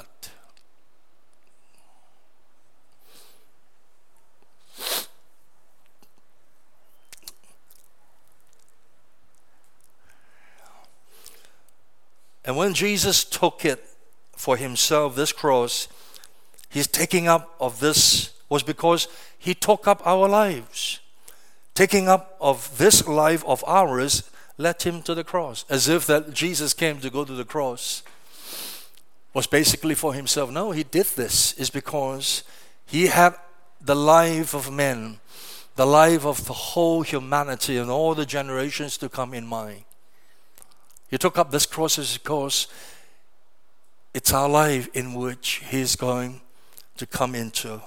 And when Jesus took it for himself, this cross, his taking up of this was because he took up our lives. Taking up of this life of ours led him to the cross. As if that Jesus came to go to the cross was basically for himself. No, he did this is because he had the life of men, the life of the whole humanity and all the generations to come in mind. He took up this cross because it's our life in which he's going to come into.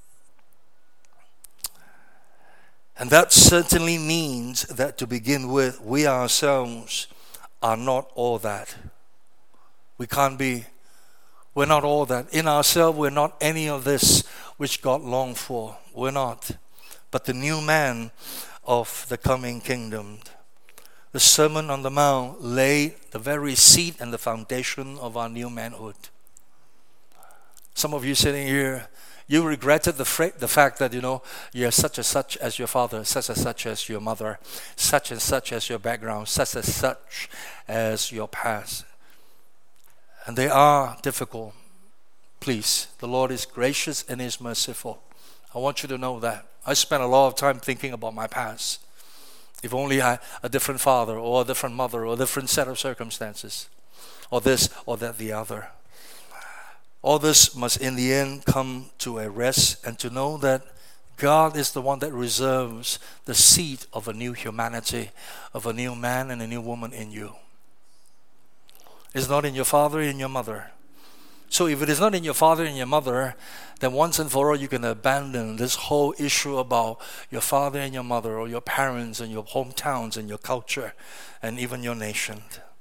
And that certainly means that to begin with, we ourselves are not all that. We can't be. We're not all that. In ourselves, we're not any of this which God longed for. We're not. But the new man of the coming kingdom. The Sermon on the Mount laid the very seed and the foundation of our new manhood. Some of you sitting here, you regretted the, fra- the fact that, you know, you're such and such as your father, such and such as your mother, such and such as your background, such and such as your past. And they are difficult. Please, the Lord is gracious and is merciful. I want you to know that. I spent a lot of time thinking about my past. If only I had a different father or a different mother or a different set of circumstances, or this or that the other. All this must in the end come to a rest and to know that God is the one that reserves the seed of a new humanity, of a new man and a new woman in you. It's not in your father and your mother. So if it is not in your father and your mother, then once and for all you can abandon this whole issue about your father and your mother or your parents and your hometowns and your culture and even your nation.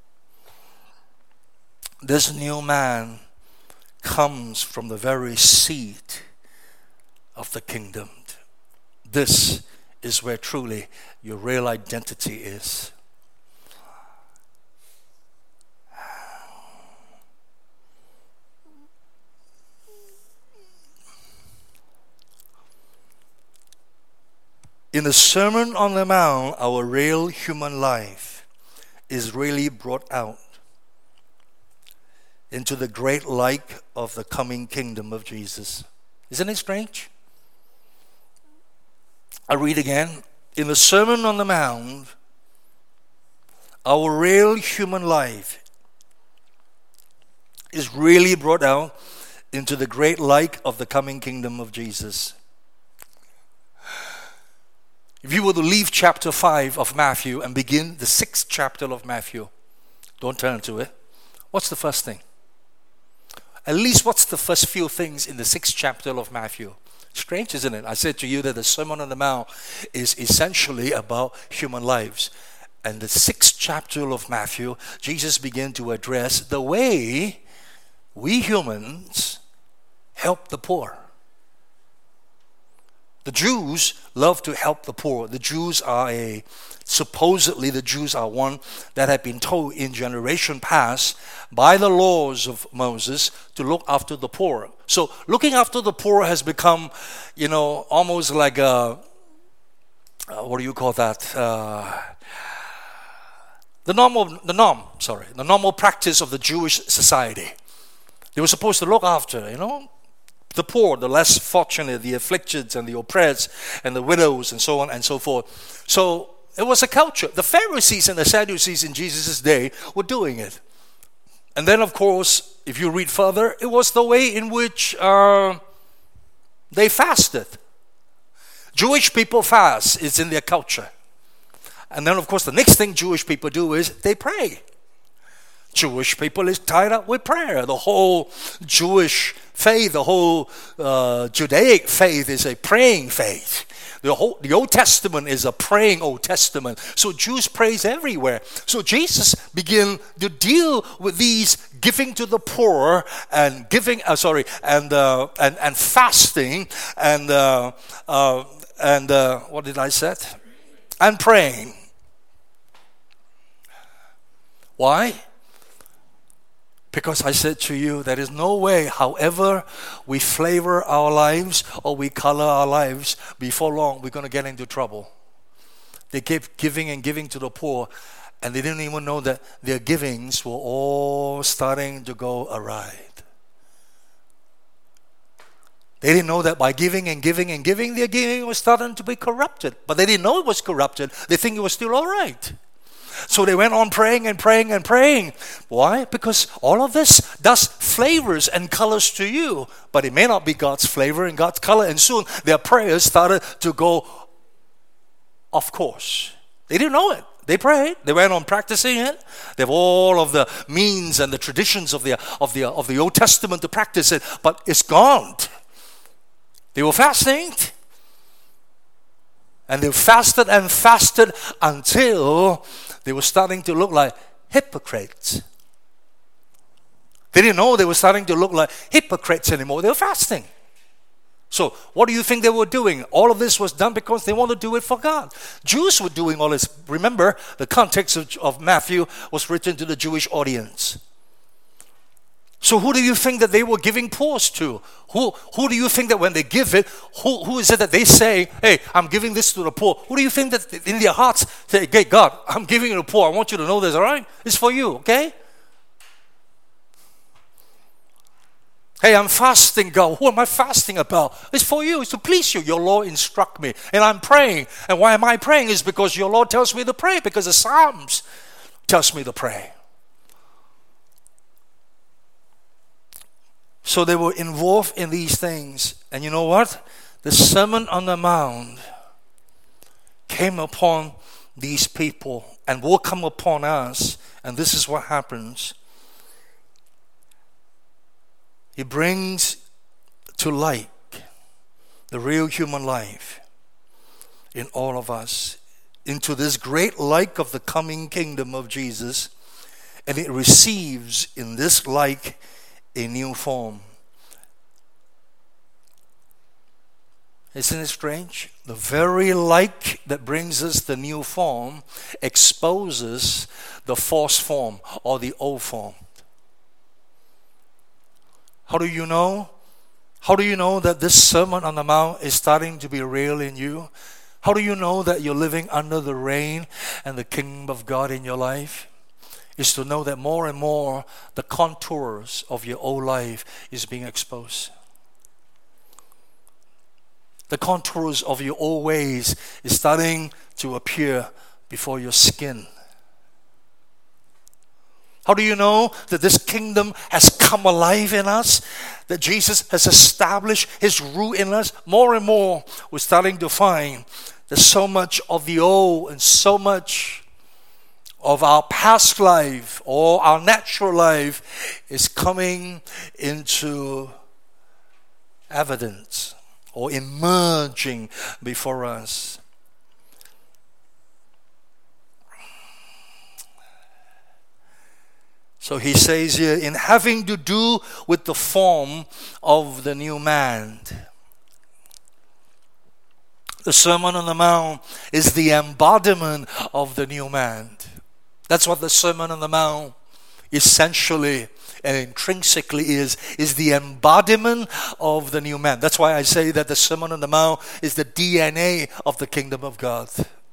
This new man comes from the very seed of the kingdom. This is where truly your real identity is. In the Sermon on the Mount, our real human life is really brought out into the great light of the coming kingdom of Jesus. Isn't it strange? I read again. In the Sermon on the Mount, our real human life is really brought out into the great light of the coming kingdom of Jesus. If you were to leave chapter five of Matthew and begin the sixth chapter of Matthew, don't turn to it. What's the first thing? At least what's the first few things in the sixth chapter of Matthew? Strange, isn't it? I said to you that the Sermon on the Mount is essentially about human lives. And the sixth chapter of Matthew, Jesus began to address the way we humans help the poor. The Jews love to help the poor. The Jews are a, supposedly the Jews are one that had been told in generation past by the laws of Moses to look after the poor. So looking after the poor has become, you know, almost like a, uh, what do you call that? Uh, the normal, the norm, sorry, the normal practice of the Jewish society. They were supposed to look after, you know, the poor, the less fortunate, the afflicted and the oppressed and the widows and so on and so forth. So it was a culture. The Pharisees and the Sadducees in Jesus' day were doing it. And then, of course, if you read further, it was the way in which uh, they fasted. Jewish people fast. It's in their culture. And then, of course, the next thing Jewish people do is they pray. Jewish people is tied up with prayer. The whole Jewish faith, the whole uh, Judaic faith is a praying faith. The whole, the Old Testament is a praying Old Testament. So Jews praise everywhere. So Jesus began to deal with these giving to the poor and giving, uh, sorry, and uh, and and fasting and uh, uh, and uh, what did I say? And praying. Why? Because I said to you, there is no way, however we flavor our lives or we color our lives, before long we're going to get into trouble. They kept giving and giving to the poor, and they didn't even know that their givings were all starting to go awry. They didn't know that by giving and giving and giving, their giving was starting to be corrupted. But they didn't know it was corrupted. They think it was still all right. So they went on praying and praying and praying. Why? Because all of this does flavors and colors to you, but it may not be God's flavor and God's color. And soon their prayers started to go off course. They didn't know it. They prayed. They went on practicing it. They have all of the means and the traditions of the of the of the Old Testament to practice it, but it's gone. They were fasting. And they fasted and fasted until they were starting to look like hypocrites. They didn't know they were starting to look like hypocrites anymore. They were fasting. So what do you think they were doing? All of this was done because they wanted to do it for God. Jews were doing all this. Remember, the context of, of Matthew was written to the Jewish audience. So who do you think that they were giving pause to? Who who do you think that when they give it, who, who is it that they say, hey, I'm giving this to the poor? Who do you think that in their hearts say, hey, God, I'm giving it to the poor. I want you to know this, all right? It's for you, okay? Hey, I'm fasting, God. Who am I fasting about? It's for you. It's to please you. Your Lord instruct me. And I'm praying. And why am I praying? Is because your Lord tells me to pray. Because the Psalms tells me to pray. So they were involved in these things. And you know what? The Sermon on the Mount came upon these people and will come upon us. And this is what happens. He brings to light the real human life in all of us, into this great light of the coming kingdom of Jesus, and it receives in this light a new form. Isn't it strange? The very light that brings us the new form exposes the false form or the old form. How do you know? How do you know that this Sermon on the Mount is starting to be real in you? How do you know that you're living under the reign and the kingdom of God in your life? Is to know that more and more the contours of your old life is being exposed. The contours of your old ways is starting to appear before your skin. How do you know that this kingdom has come alive in us? That Jesus has established His rule in us? More and more, we're starting to find that so much of the old and so much of our past life or our natural life is coming into evidence or emerging before us. So he says here, in having to do with the form of the new man. The Sermon on the Mount is the embodiment of the new man. That's what the Sermon on the Mount essentially and intrinsically is, is the embodiment of the new man. That's why I say that the Sermon on the Mount is the D N A of the kingdom of God.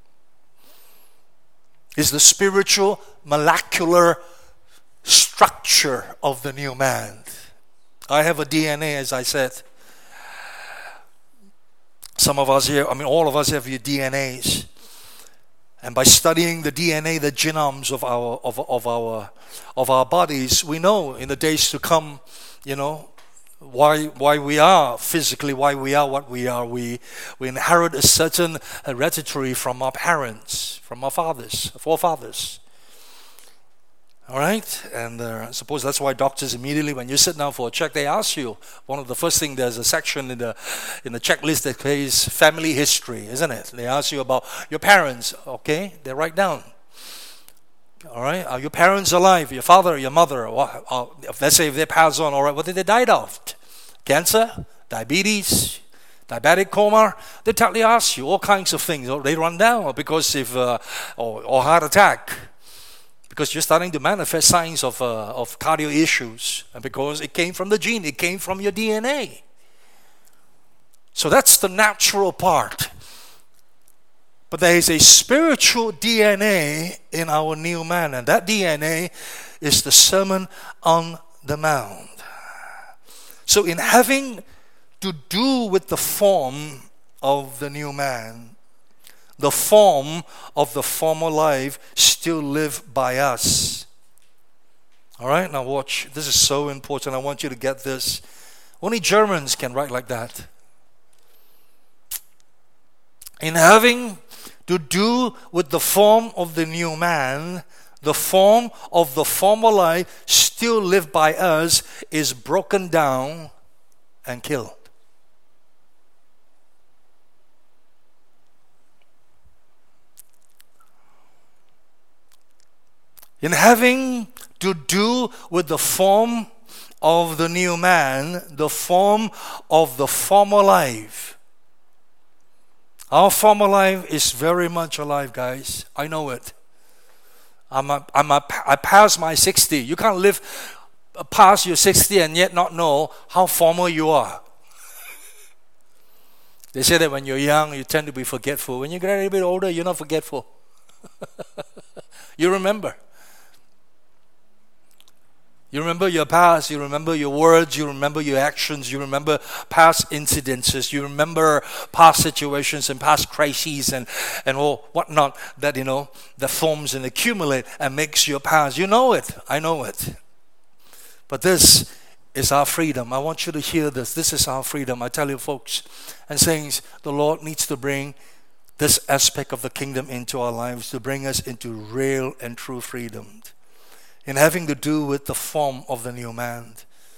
It's the spiritual, molecular structure of the new man. I have a D N A, as I said. Some of us here, I mean all of us have your D N As. And by studying the D N A, the genomes of our of, of our of our bodies, we know in the days to come, you know, why why we are physically, why we are what we are. We we inherit a certain hereditary from our parents, from our fathers, forefathers. All right? And uh, I suppose that's why doctors immediately, when you sit down for a check, they ask you, one of the first things, there's a section in the in the checklist that says family history, isn't it? They ask you about your parents, okay? They write down. All right? Are your parents alive? Your father, your mother? Or, or, let's say if they pass on, all right, what did they die of? Cancer? Diabetes? Diabetic coma? They tell, they ask you all kinds of things. Or they run down because if, uh, or, or heart attack. Because you're starting to manifest signs of, uh, of cardio issues. And because it came from the gene, it came from your D N A. So that's the natural part. But there is a spiritual D N A in our new man. And that D N A is the Sermon on the Mount. So in having to do with the form of the new man, the form of the former life still live by us. All right, now watch. This is so important. I want you to get this. Only Germans can write like that. In having to do with the form of the new man, the form of the former life still live by us is broken down and killed. In having to do with the form of the new man, the form of the former life. Our former life is very much alive, guys. I know it. I'm a, I'm a, I passed my sixty. You can't live past your sixty and yet not know how former you are. They say that when you're young, you tend to be forgetful. When you get a little bit older, you're not forgetful. You remember. You remember your past, you remember your words, you remember your actions, you remember past incidences, you remember past situations and past crises and, and all whatnot that, you know, that forms and accumulate and makes your past. You know it. I know it. But this is our freedom. I want you to hear this. This is our freedom. I tell you, folks and saints, the Lord needs to bring this aspect of the kingdom into our lives to bring us into real and true freedom. In having to do with the form of the new man.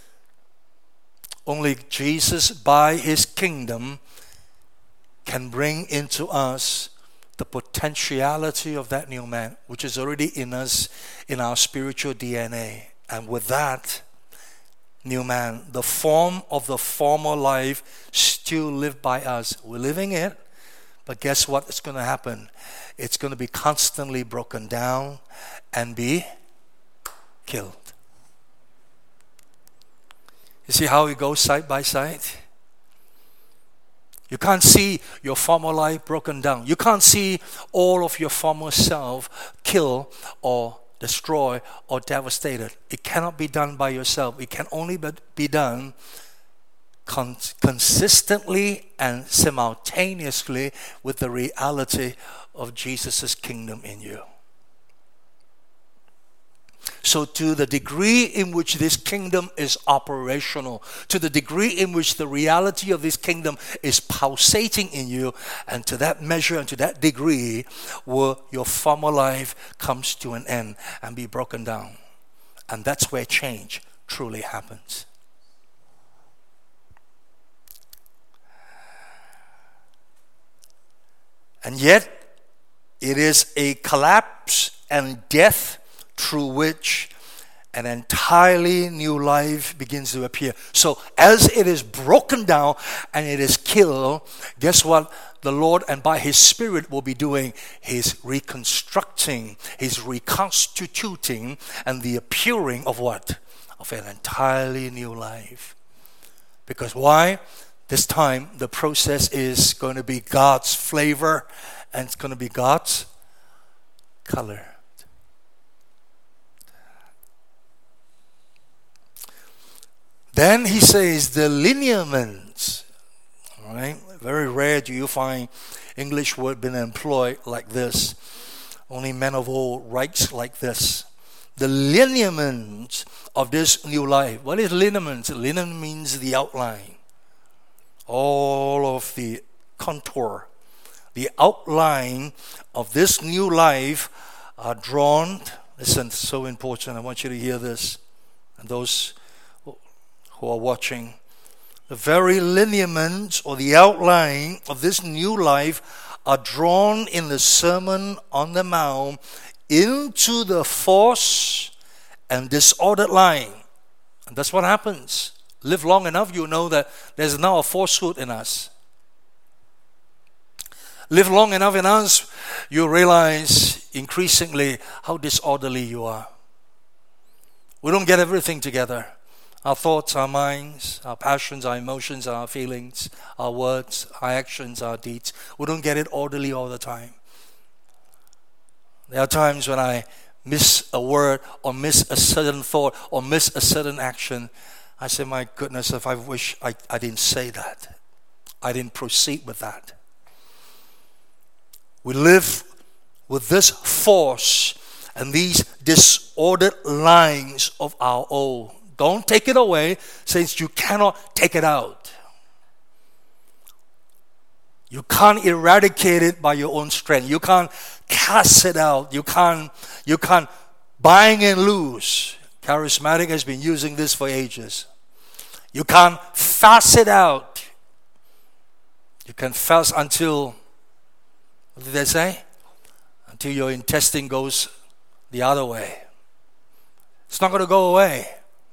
Only Jesus, by his kingdom, can bring into us the potentiality of that new man, which is already in us, in our spiritual D N A. And with that new man, the form of the former life still live by us. We're living it, but guess what is going to happen? It's going to be constantly broken down and be killed. You see how it goes side by side? You can't see your former life broken down. You can't see all of your former self killed or destroyed or devastated. It cannot be done by yourself. It can only be done con- consistently and simultaneously with the reality of Jesus' kingdom in you. So to the degree in which this kingdom is operational, to the degree in which the reality of this kingdom is pulsating in you, and to that measure and to that degree, will your former life comes to an end and be broken down. And that's where change truly happens. And yet, it is a collapse and death through which an entirely new life begins to appear. So as it is broken down and it is killed, guess what? The Lord, and by His Spirit, will be doing His reconstructing, His reconstituting, and the appearing of what? Of an entirely new life. Because why? This time the process is going to be God's flavor and it's going to be God's color. Then he says the lineaments. All right, very rare do you find English word being employed like this. Only men of old writes like this. The lineaments of this new life. What is lineaments? Lineament means the outline. All of the contour, the outline of this new life are drawn Listen, so important. I want you to hear this. And those who are watching. The very lineaments or the outline of this new life are drawn in the Sermon on the Mount into the force and disordered line. And that's what happens. Live long enough, you know that there's now a falsehood in us. Live long enough in us, you realize increasingly how disorderly you are. We don't get everything together. Our thoughts, our minds, our passions, our emotions, our feelings, our words, our actions, our deeds. We don't get it orderly all the time. There are times when I miss a word or miss a certain thought or miss a certain action. I say, my goodness, if I wish I, I didn't say that. I didn't proceed with that. We live with this force and these disordered lines of our own. Don't take it away, since you cannot take it out. You can't eradicate it by your own strength. You can't cast it out. You can't, you can't buying and lose. Charismatic has been using this for ages. You can't fast it out. You can fast until, what did they say? Until your intestine goes the other way. It's not going to go away.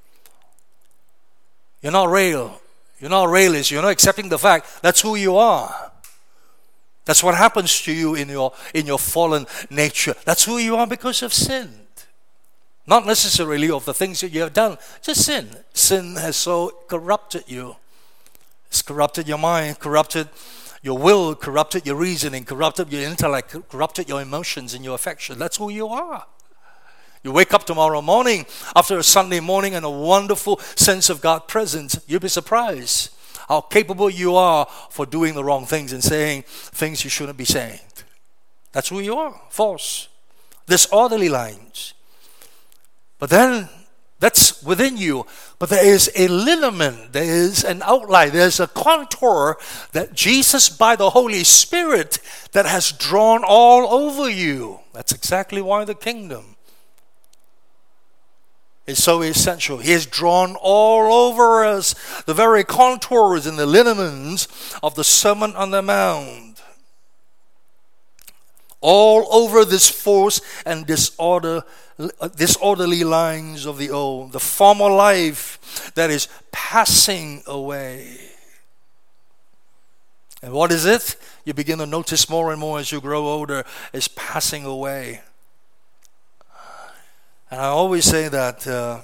You're not real. You're not realist. You're not accepting the fact that's who you are. That's what happens to you in your in your fallen nature. That's who you are because you've sinned. Not necessarily of the things that you have done. Just sin. Sin has so corrupted you. It's corrupted your mind, corrupted your will, corrupted your reasoning, corrupted your intellect, corrupted your emotions and your affection. That's who you are. You wake up tomorrow morning after a Sunday morning and a wonderful sense of God's presence. You'll be surprised how capable you are for doing the wrong things and saying things you shouldn't be saying. That's who you are. False. Disorderly lines. But then, that's within you. But there is a lineament, there is an outline, there's a contour that Jesus, by the Holy Spirit, that has drawn all over you. That's exactly why the kingdom is so essential. He has drawn all over us the very contours and the lineaments of the Sermon on the Mount. All over this force and disorder, disorderly lines of the old. The former life that is passing away. And what is it? You begin to notice more and more as you grow older, is passing away. And I always say that uh,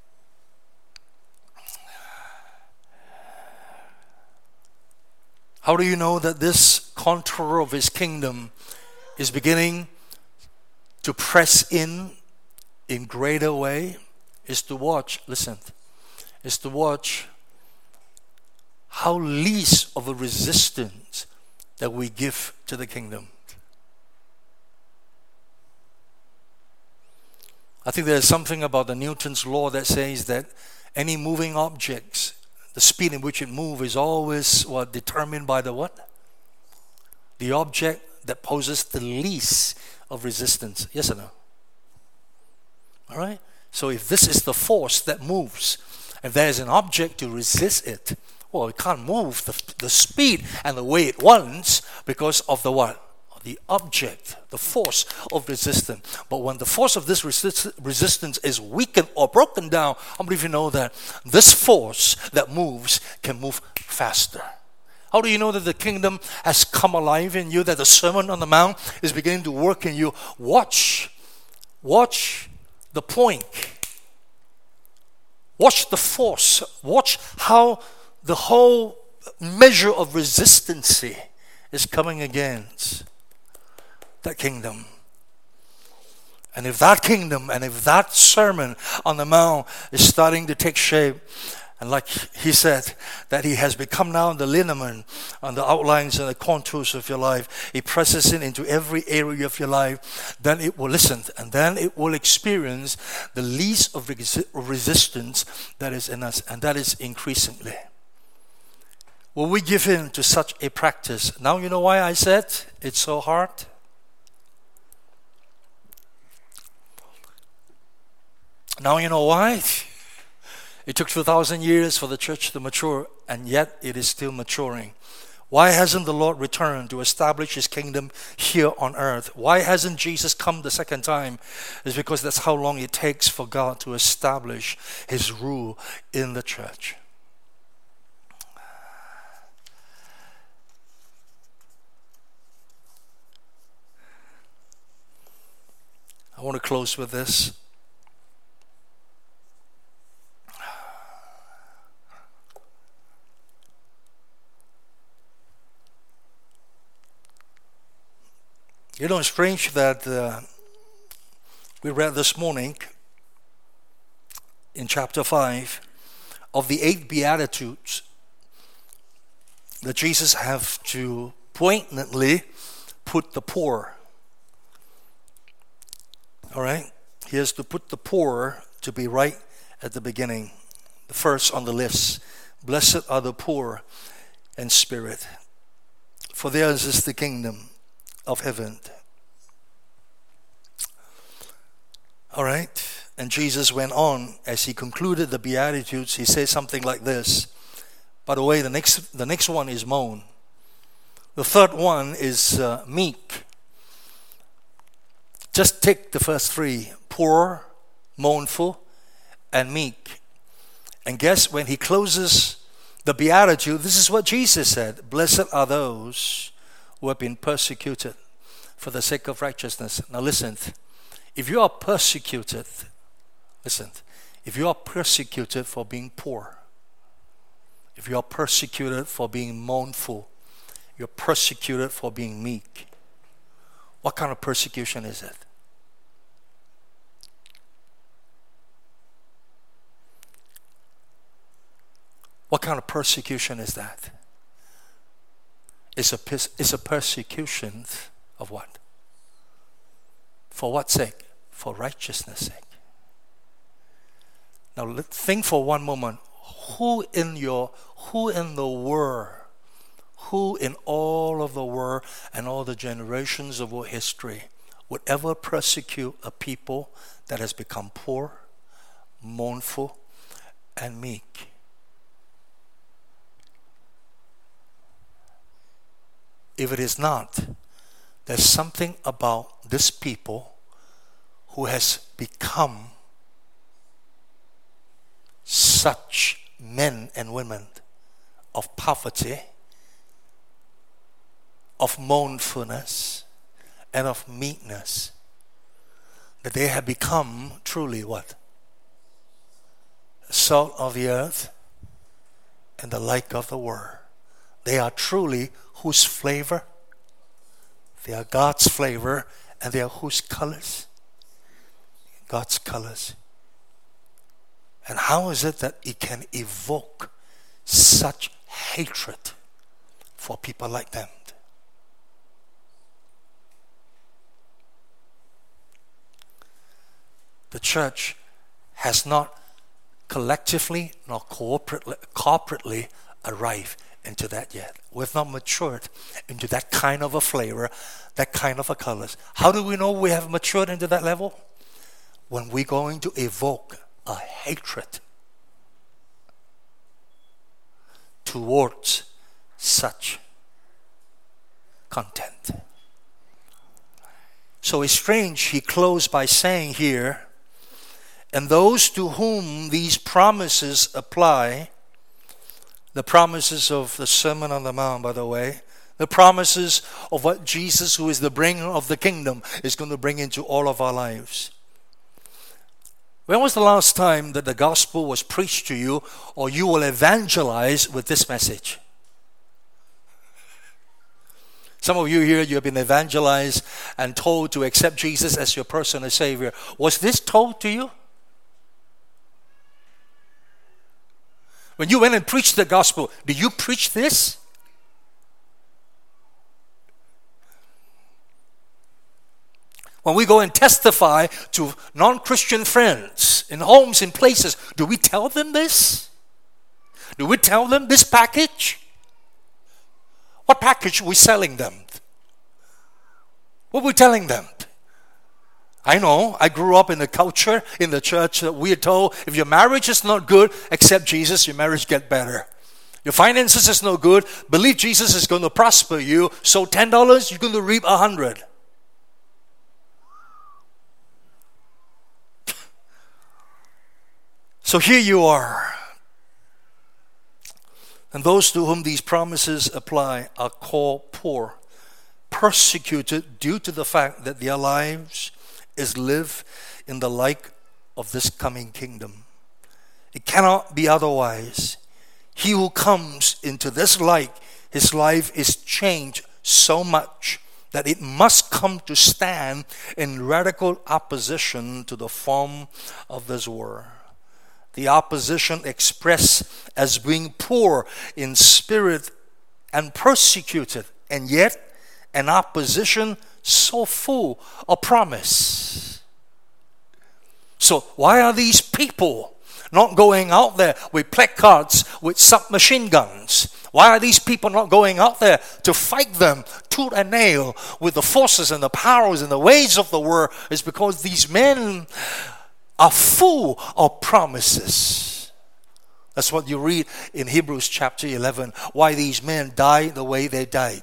how do you know that this contour of His kingdom is beginning to press in in greater way? Is to watch, listen, is to watch how least of a resistance that we give to the kingdom. I think there's something about the Newton's law that says that any moving objects, the speed in which it moves is always what determined by the what? The object that poses the least of resistance. Yes or no? All right? So if this is the force that moves, if there's an object to resist it, well, it can't move the, the speed and the way it wants because of the what? The object, the force of resistance. But when the force of this resist- resistance is weakened or broken down, how many of you know that this force that moves can move faster? How do you know that the kingdom has come alive in you, that the Sermon on the Mount is beginning to work in you? Watch, watch the point. Watch the force. Watch how the whole measure of resistance is coming against that kingdom. And if that kingdom and if that Sermon on the Mount is starting to take shape, and like he said, that he has become now the lineament on the outlines and the contours of your life, he presses in into every area of your life, then it will listen, and then it will experience the least of resi- resistance that is in us, and that is increasingly. Will we give in to such a practice? Now you know why I said it's so hard? Now you know why? It took two thousand years for the church to mature, and yet it is still maturing. Why hasn't the Lord returned to establish His kingdom here on earth? Why hasn't Jesus come the second time? It's because that's how long it takes for God to establish His rule in the church. I want to close with this. You know, it's strange that uh, we read this morning in chapter five of the eight Beatitudes that Jesus have to poignantly put the poor. All right? He has to put the poor to be right at the beginning, the first on the list. Blessed are the poor in spirit, for theirs is the kingdom of heaven. All right? And Jesus went on, as he concluded the Beatitudes, he said something like this. By the way, the next the next one is moan. The third one is uh, meek. Just take the first three: poor, mournful, and meek. And guess when he closes the Beatitude, this is what Jesus said: blessed are those who have been persecuted for the sake of righteousness. Now listen, if you are persecuted, listen, if you are persecuted for being poor, if you are persecuted for being mournful, you're persecuted for being meek, what kind of persecution is it? What kind of persecution is that? It's a, it's a persecution of what? For what sake? For righteousness' sake. Now let's think for one moment. Who in your, who in the world, who in all of the world and all the generations of world history would ever persecute a people that has become poor, mournful, and meek? If it is not, there's something about this people who has become such men and women of poverty, of mournfulness, and of meekness, that they have become truly what? Salt of the earth and the light of the world. They are truly whose flavor? They are God's flavor, and they are whose colors? God's colors. And how is it that it can evoke such hatred for people like them? The church has not collectively nor corporately, corporately arrived into that yet. We've not matured into that kind of a flavor, that kind of a colors. How do we know we have matured into that level? When we're going to evoke a hatred towards such content. So it's strange, he closed by saying here, and those to whom these promises apply, the promises of the Sermon on the Mount, by the way, the promises of what Jesus, who is the bringer of the kingdom, is going to bring into all of our lives. When was the last time that the gospel was preached to you, or you will evangelize with this message? Some of you here, you have been evangelized and told to accept Jesus as your personal Savior. Was this told to you? When you went and preached the gospel, did you preach this? When we go and testify to non-Christian friends in homes, in places, do we tell them this? Do we tell them this package? What package are we selling them? What are we telling them? I know, I grew up in the culture, in the church, that we are told if your marriage is not good, accept Jesus, your marriage get better. Your finances is no good, believe Jesus is going to prosper you, so ten dollars, you're going to reap one hundred. So here you are. And those to whom these promises apply are called poor, persecuted due to the fact that their lives is lived in the light of this coming kingdom. It cannot be otherwise. He who comes into this light, his life is changed so much that it must come to stand in radical opposition to the form of this world. The opposition expressed as being poor in spirit and persecuted, and yet an opposition so full of promise. So why are these people not going out there with placards, with submachine guns? Why are these people not going out there to fight them tooth and nail with the forces and the powers and the ways of the world? It's because these men are full of promises. That's what you read in Hebrews chapter eleven, why these men died the way they died.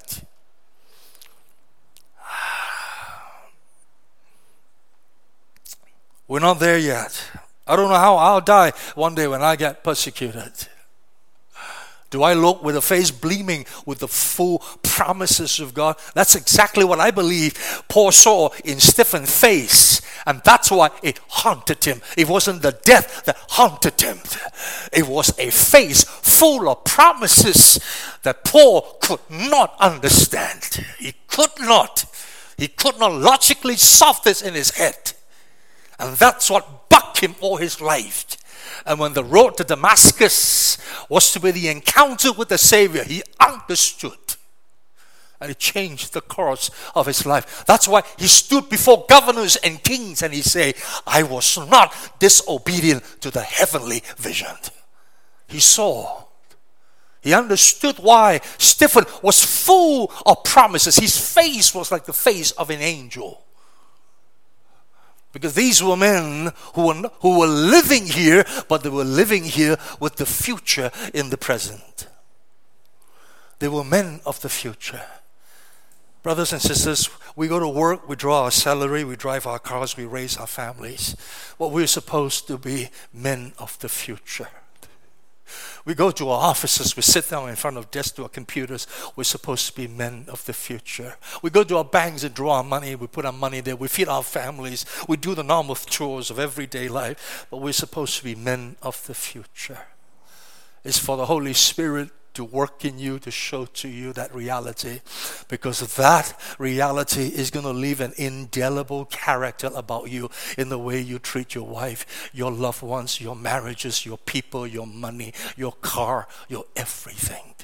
We're not there yet. I don't know how I'll die one day when I get persecuted. Do I look with a face gleaming with the full promises of God? That's exactly what I believe Paul saw in Stephen's face. And that's why it haunted him. It wasn't the death that haunted him. It was a face full of promises that Paul could not understand. He could not. He could not logically solve this in his head. And that's what bucked him all his life. And when the road to Damascus was to be the encounter with the Savior, he understood. And it changed the course of his life. That's why he stood before governors and kings and he said, I was not disobedient to the heavenly vision. He saw. He understood why Stephen was full of promises. His face was like the face of an angel. Because these were men who were, who were living here, but they were living here with the future in the present. They were men of the future. Brothers and sisters, we go to work, we draw our salary, we drive our cars, we raise our families. But we're supposed to be men of the future. We go to our offices, we sit down in front of desks to our computers. We're supposed to be men of the future. We go to our banks and draw our money, we put our money there, we feed our families, we do the normal chores of everyday life, but we're supposed to be men of the future. It's for the Holy Spirit to work in you, to show to you that reality, because that reality is going to leave an indelible character about you in the way you treat your wife, your loved ones, your marriages, your people, your money, your car, your everything.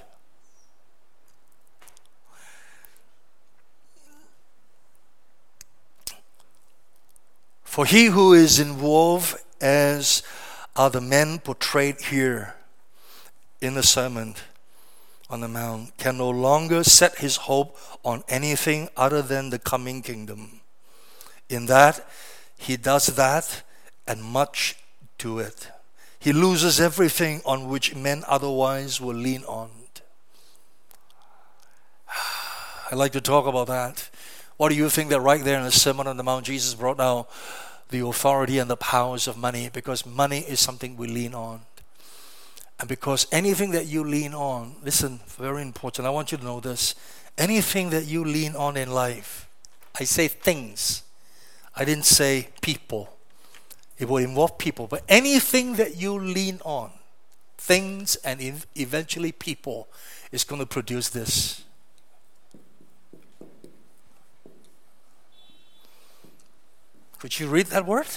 For he who is involved, as are the men portrayed here in the sermon on the Mount, can no longer set his hope on anything other than the coming kingdom. In that, he does that and much to it. He loses everything on which men otherwise will lean on. I'd like to talk about that. What do you think that right there in the Sermon on the Mount, Jesus brought down the authority and the powers of money? Because money is something we lean on. And because anything that you lean on, listen, very important, I want you to know this. Anything that you lean on in life, I say things, I didn't say people. It will involve people, but anything that you lean on, things and eventually people, is going to produce this. Could you read that word?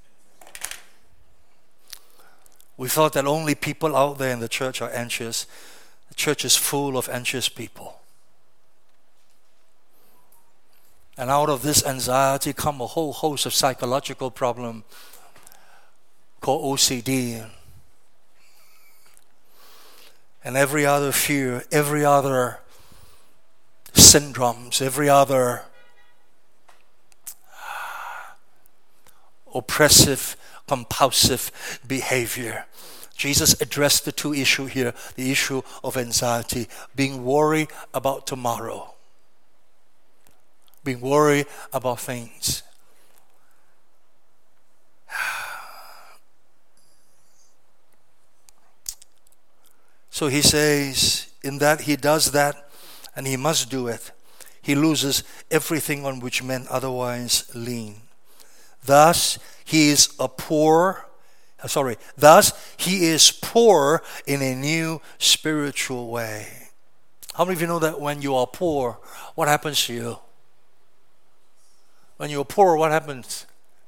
We thought that only people out there in the church are anxious. The church is full of anxious people. And out of this anxiety come a whole host of psychological problems called O C D. And every other fear, every other syndromes, every other oppressive, compulsive behavior. Jesus addressed the two issues here, the issue of anxiety, being worried about tomorrow, being worried about things. So he says, in that he does that, and he must do it, he loses everything on which men otherwise lean. Thus, he is a poor, sorry, thus he is poor in a new spiritual way. How many of you know that when you are poor, what happens to you? When you're poor, what happens?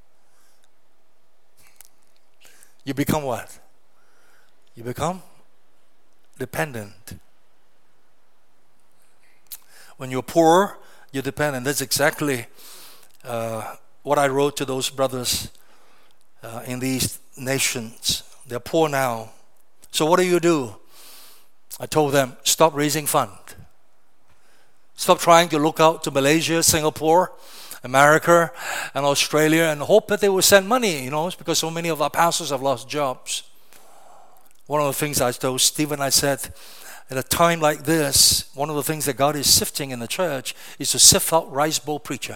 You become what? You become dependent. When you're poor, you're dependent. That's exactly uh, what I wrote to those brothers uh, in these nations. They're poor now. So what do you do? I told them, stop raising fund. Stop trying to look out to Malaysia, Singapore, America, and Australia and hope that they will send money. You know, it's because so many of our pastors have lost jobs. One of the things I told Stephen, I said, at a time like this, one of the things that God is sifting in the church is to sift out rice bowl preacher.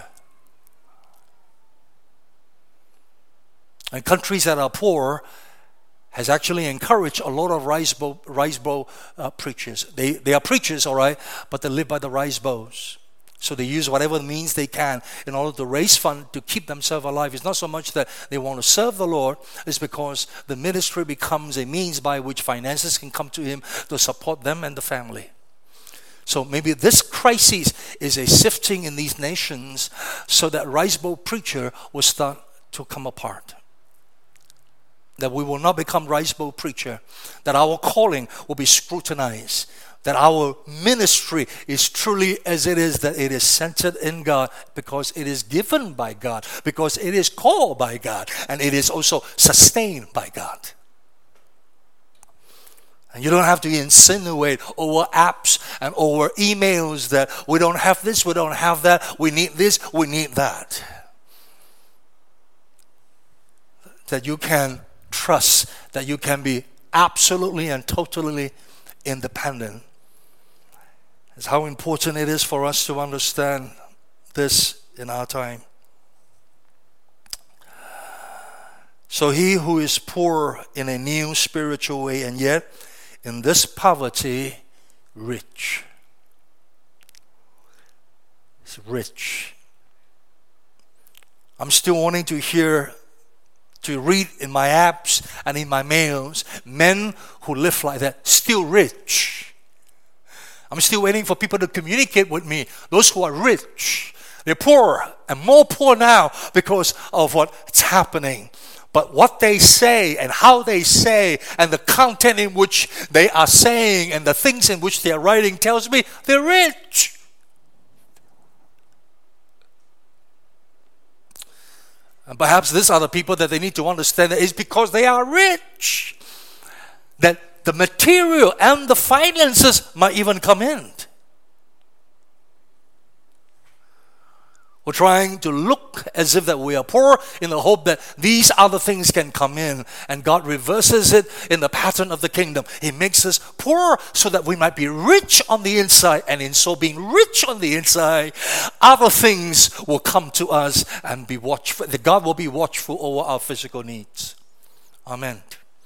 And countries that are poor has actually encouraged a lot of rice bowl, rice bowl uh, preachers. They, they are preachers, all right, but they live by the rice bowls. So they use whatever means they can in order to raise funds to keep themselves alive. It's not so much that they want to serve the Lord, it's because the ministry becomes a means by which finances can come to Him to support them and the family. So maybe this crisis is a sifting in these nations so that rice bowl preacher will start to come apart. That we will not become rice bowl preacher, that our calling will be scrutinized, that our ministry is truly as it is, that it is centered in God because it is given by God, because it is called by God, and it is also sustained by God. And you don't have to insinuate over apps and over emails that we don't have this, we don't have that, we need this, we need that. That you can trust, that you can be absolutely and totally independent. It's how important it is for us to understand this in our time. So he who is poor in a new spiritual way, and yet in this poverty, rich. It's rich. I'm still wanting to hear, to read in my apps and in my mails, men who live like that, still rich. I'm still waiting for people to communicate with me. Those who are rich, they're poor and more poor now because of what's happening. But what they say and how they say and the content in which they are saying and the things in which they are writing tells me they're rich. And perhaps these are the people that they need to understand that it's because they are rich that the material and the finances might even come in. We're trying to look as if that we are poor in the hope that these other things can come in. And God reverses it in the pattern of the kingdom. He makes us poor so that we might be rich on the inside. And in so being rich on the inside, other things will come to us and be watchful. God will be watchful over our physical needs. Amen.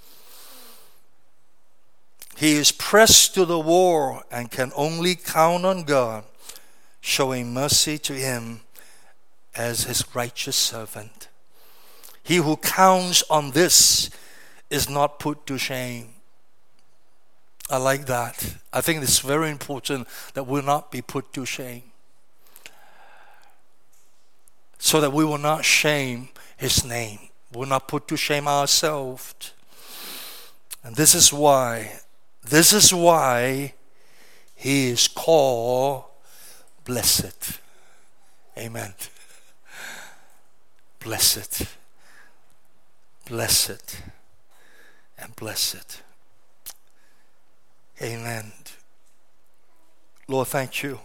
He is pressed to the wall and can only count on God, showing mercy to him as his righteous servant. He who counts on this is not put to shame. I like that. I think it's very important that we will not be put to shame, so that we will not shame his name. We will not put to shame ourselves. And this is why This is why he is called blessed. Amen. Blessed. Blessed. And blessed. Amen. Lord, thank you.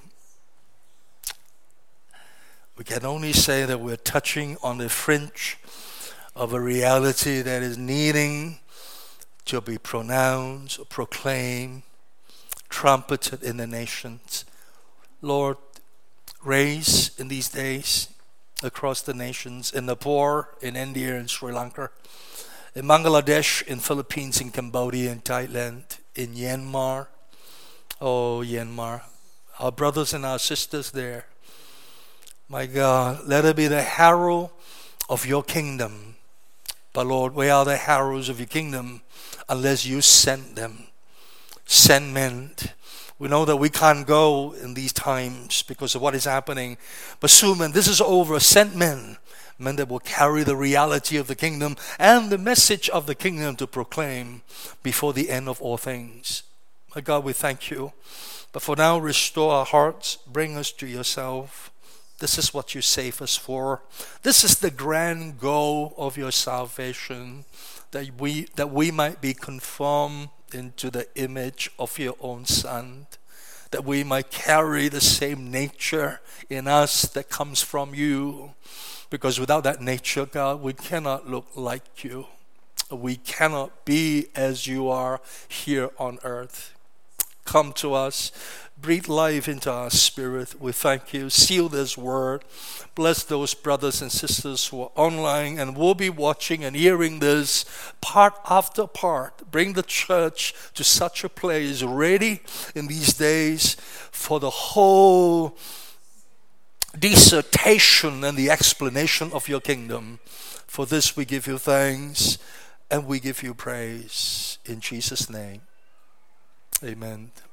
We can only say that we're touching on the fringe of a reality that is needing to be pronounced, proclaimed, trumpeted in the nations. Lord, raise in these days across the nations, in Nepal, in India, in Sri Lanka, in Bangladesh, in Philippines, in Cambodia, in Thailand, in Myanmar. Oh, Myanmar, our brothers and our sisters there. My God, let it be the herald of your kingdom. But Lord, where are the heralds of your kingdom unless you send them? Send men. We know that we can't go in these times because of what is happening. But soon, when this is over, send men. Men that will carry the reality of the kingdom and the message of the kingdom to proclaim before the end of all things. My God, we thank you. But for now, restore our hearts. Bring us to yourself. This is what you save us for. This is the grand goal of your salvation, that we that we might be conformed into the image of your own Son, that we might carry the same nature in us that comes from you. Because without that nature, God, we cannot look like you. We cannot be as you are here on earth. Come to us. Breathe life into our spirit. We thank you. Seal this word. Bless those brothers and sisters who are online and will be watching and hearing this part after part. Bring the church to such a place ready in these days for the whole dissertation and the explanation of your kingdom. For this we give you thanks and we give you praise. In Jesus' name, amen.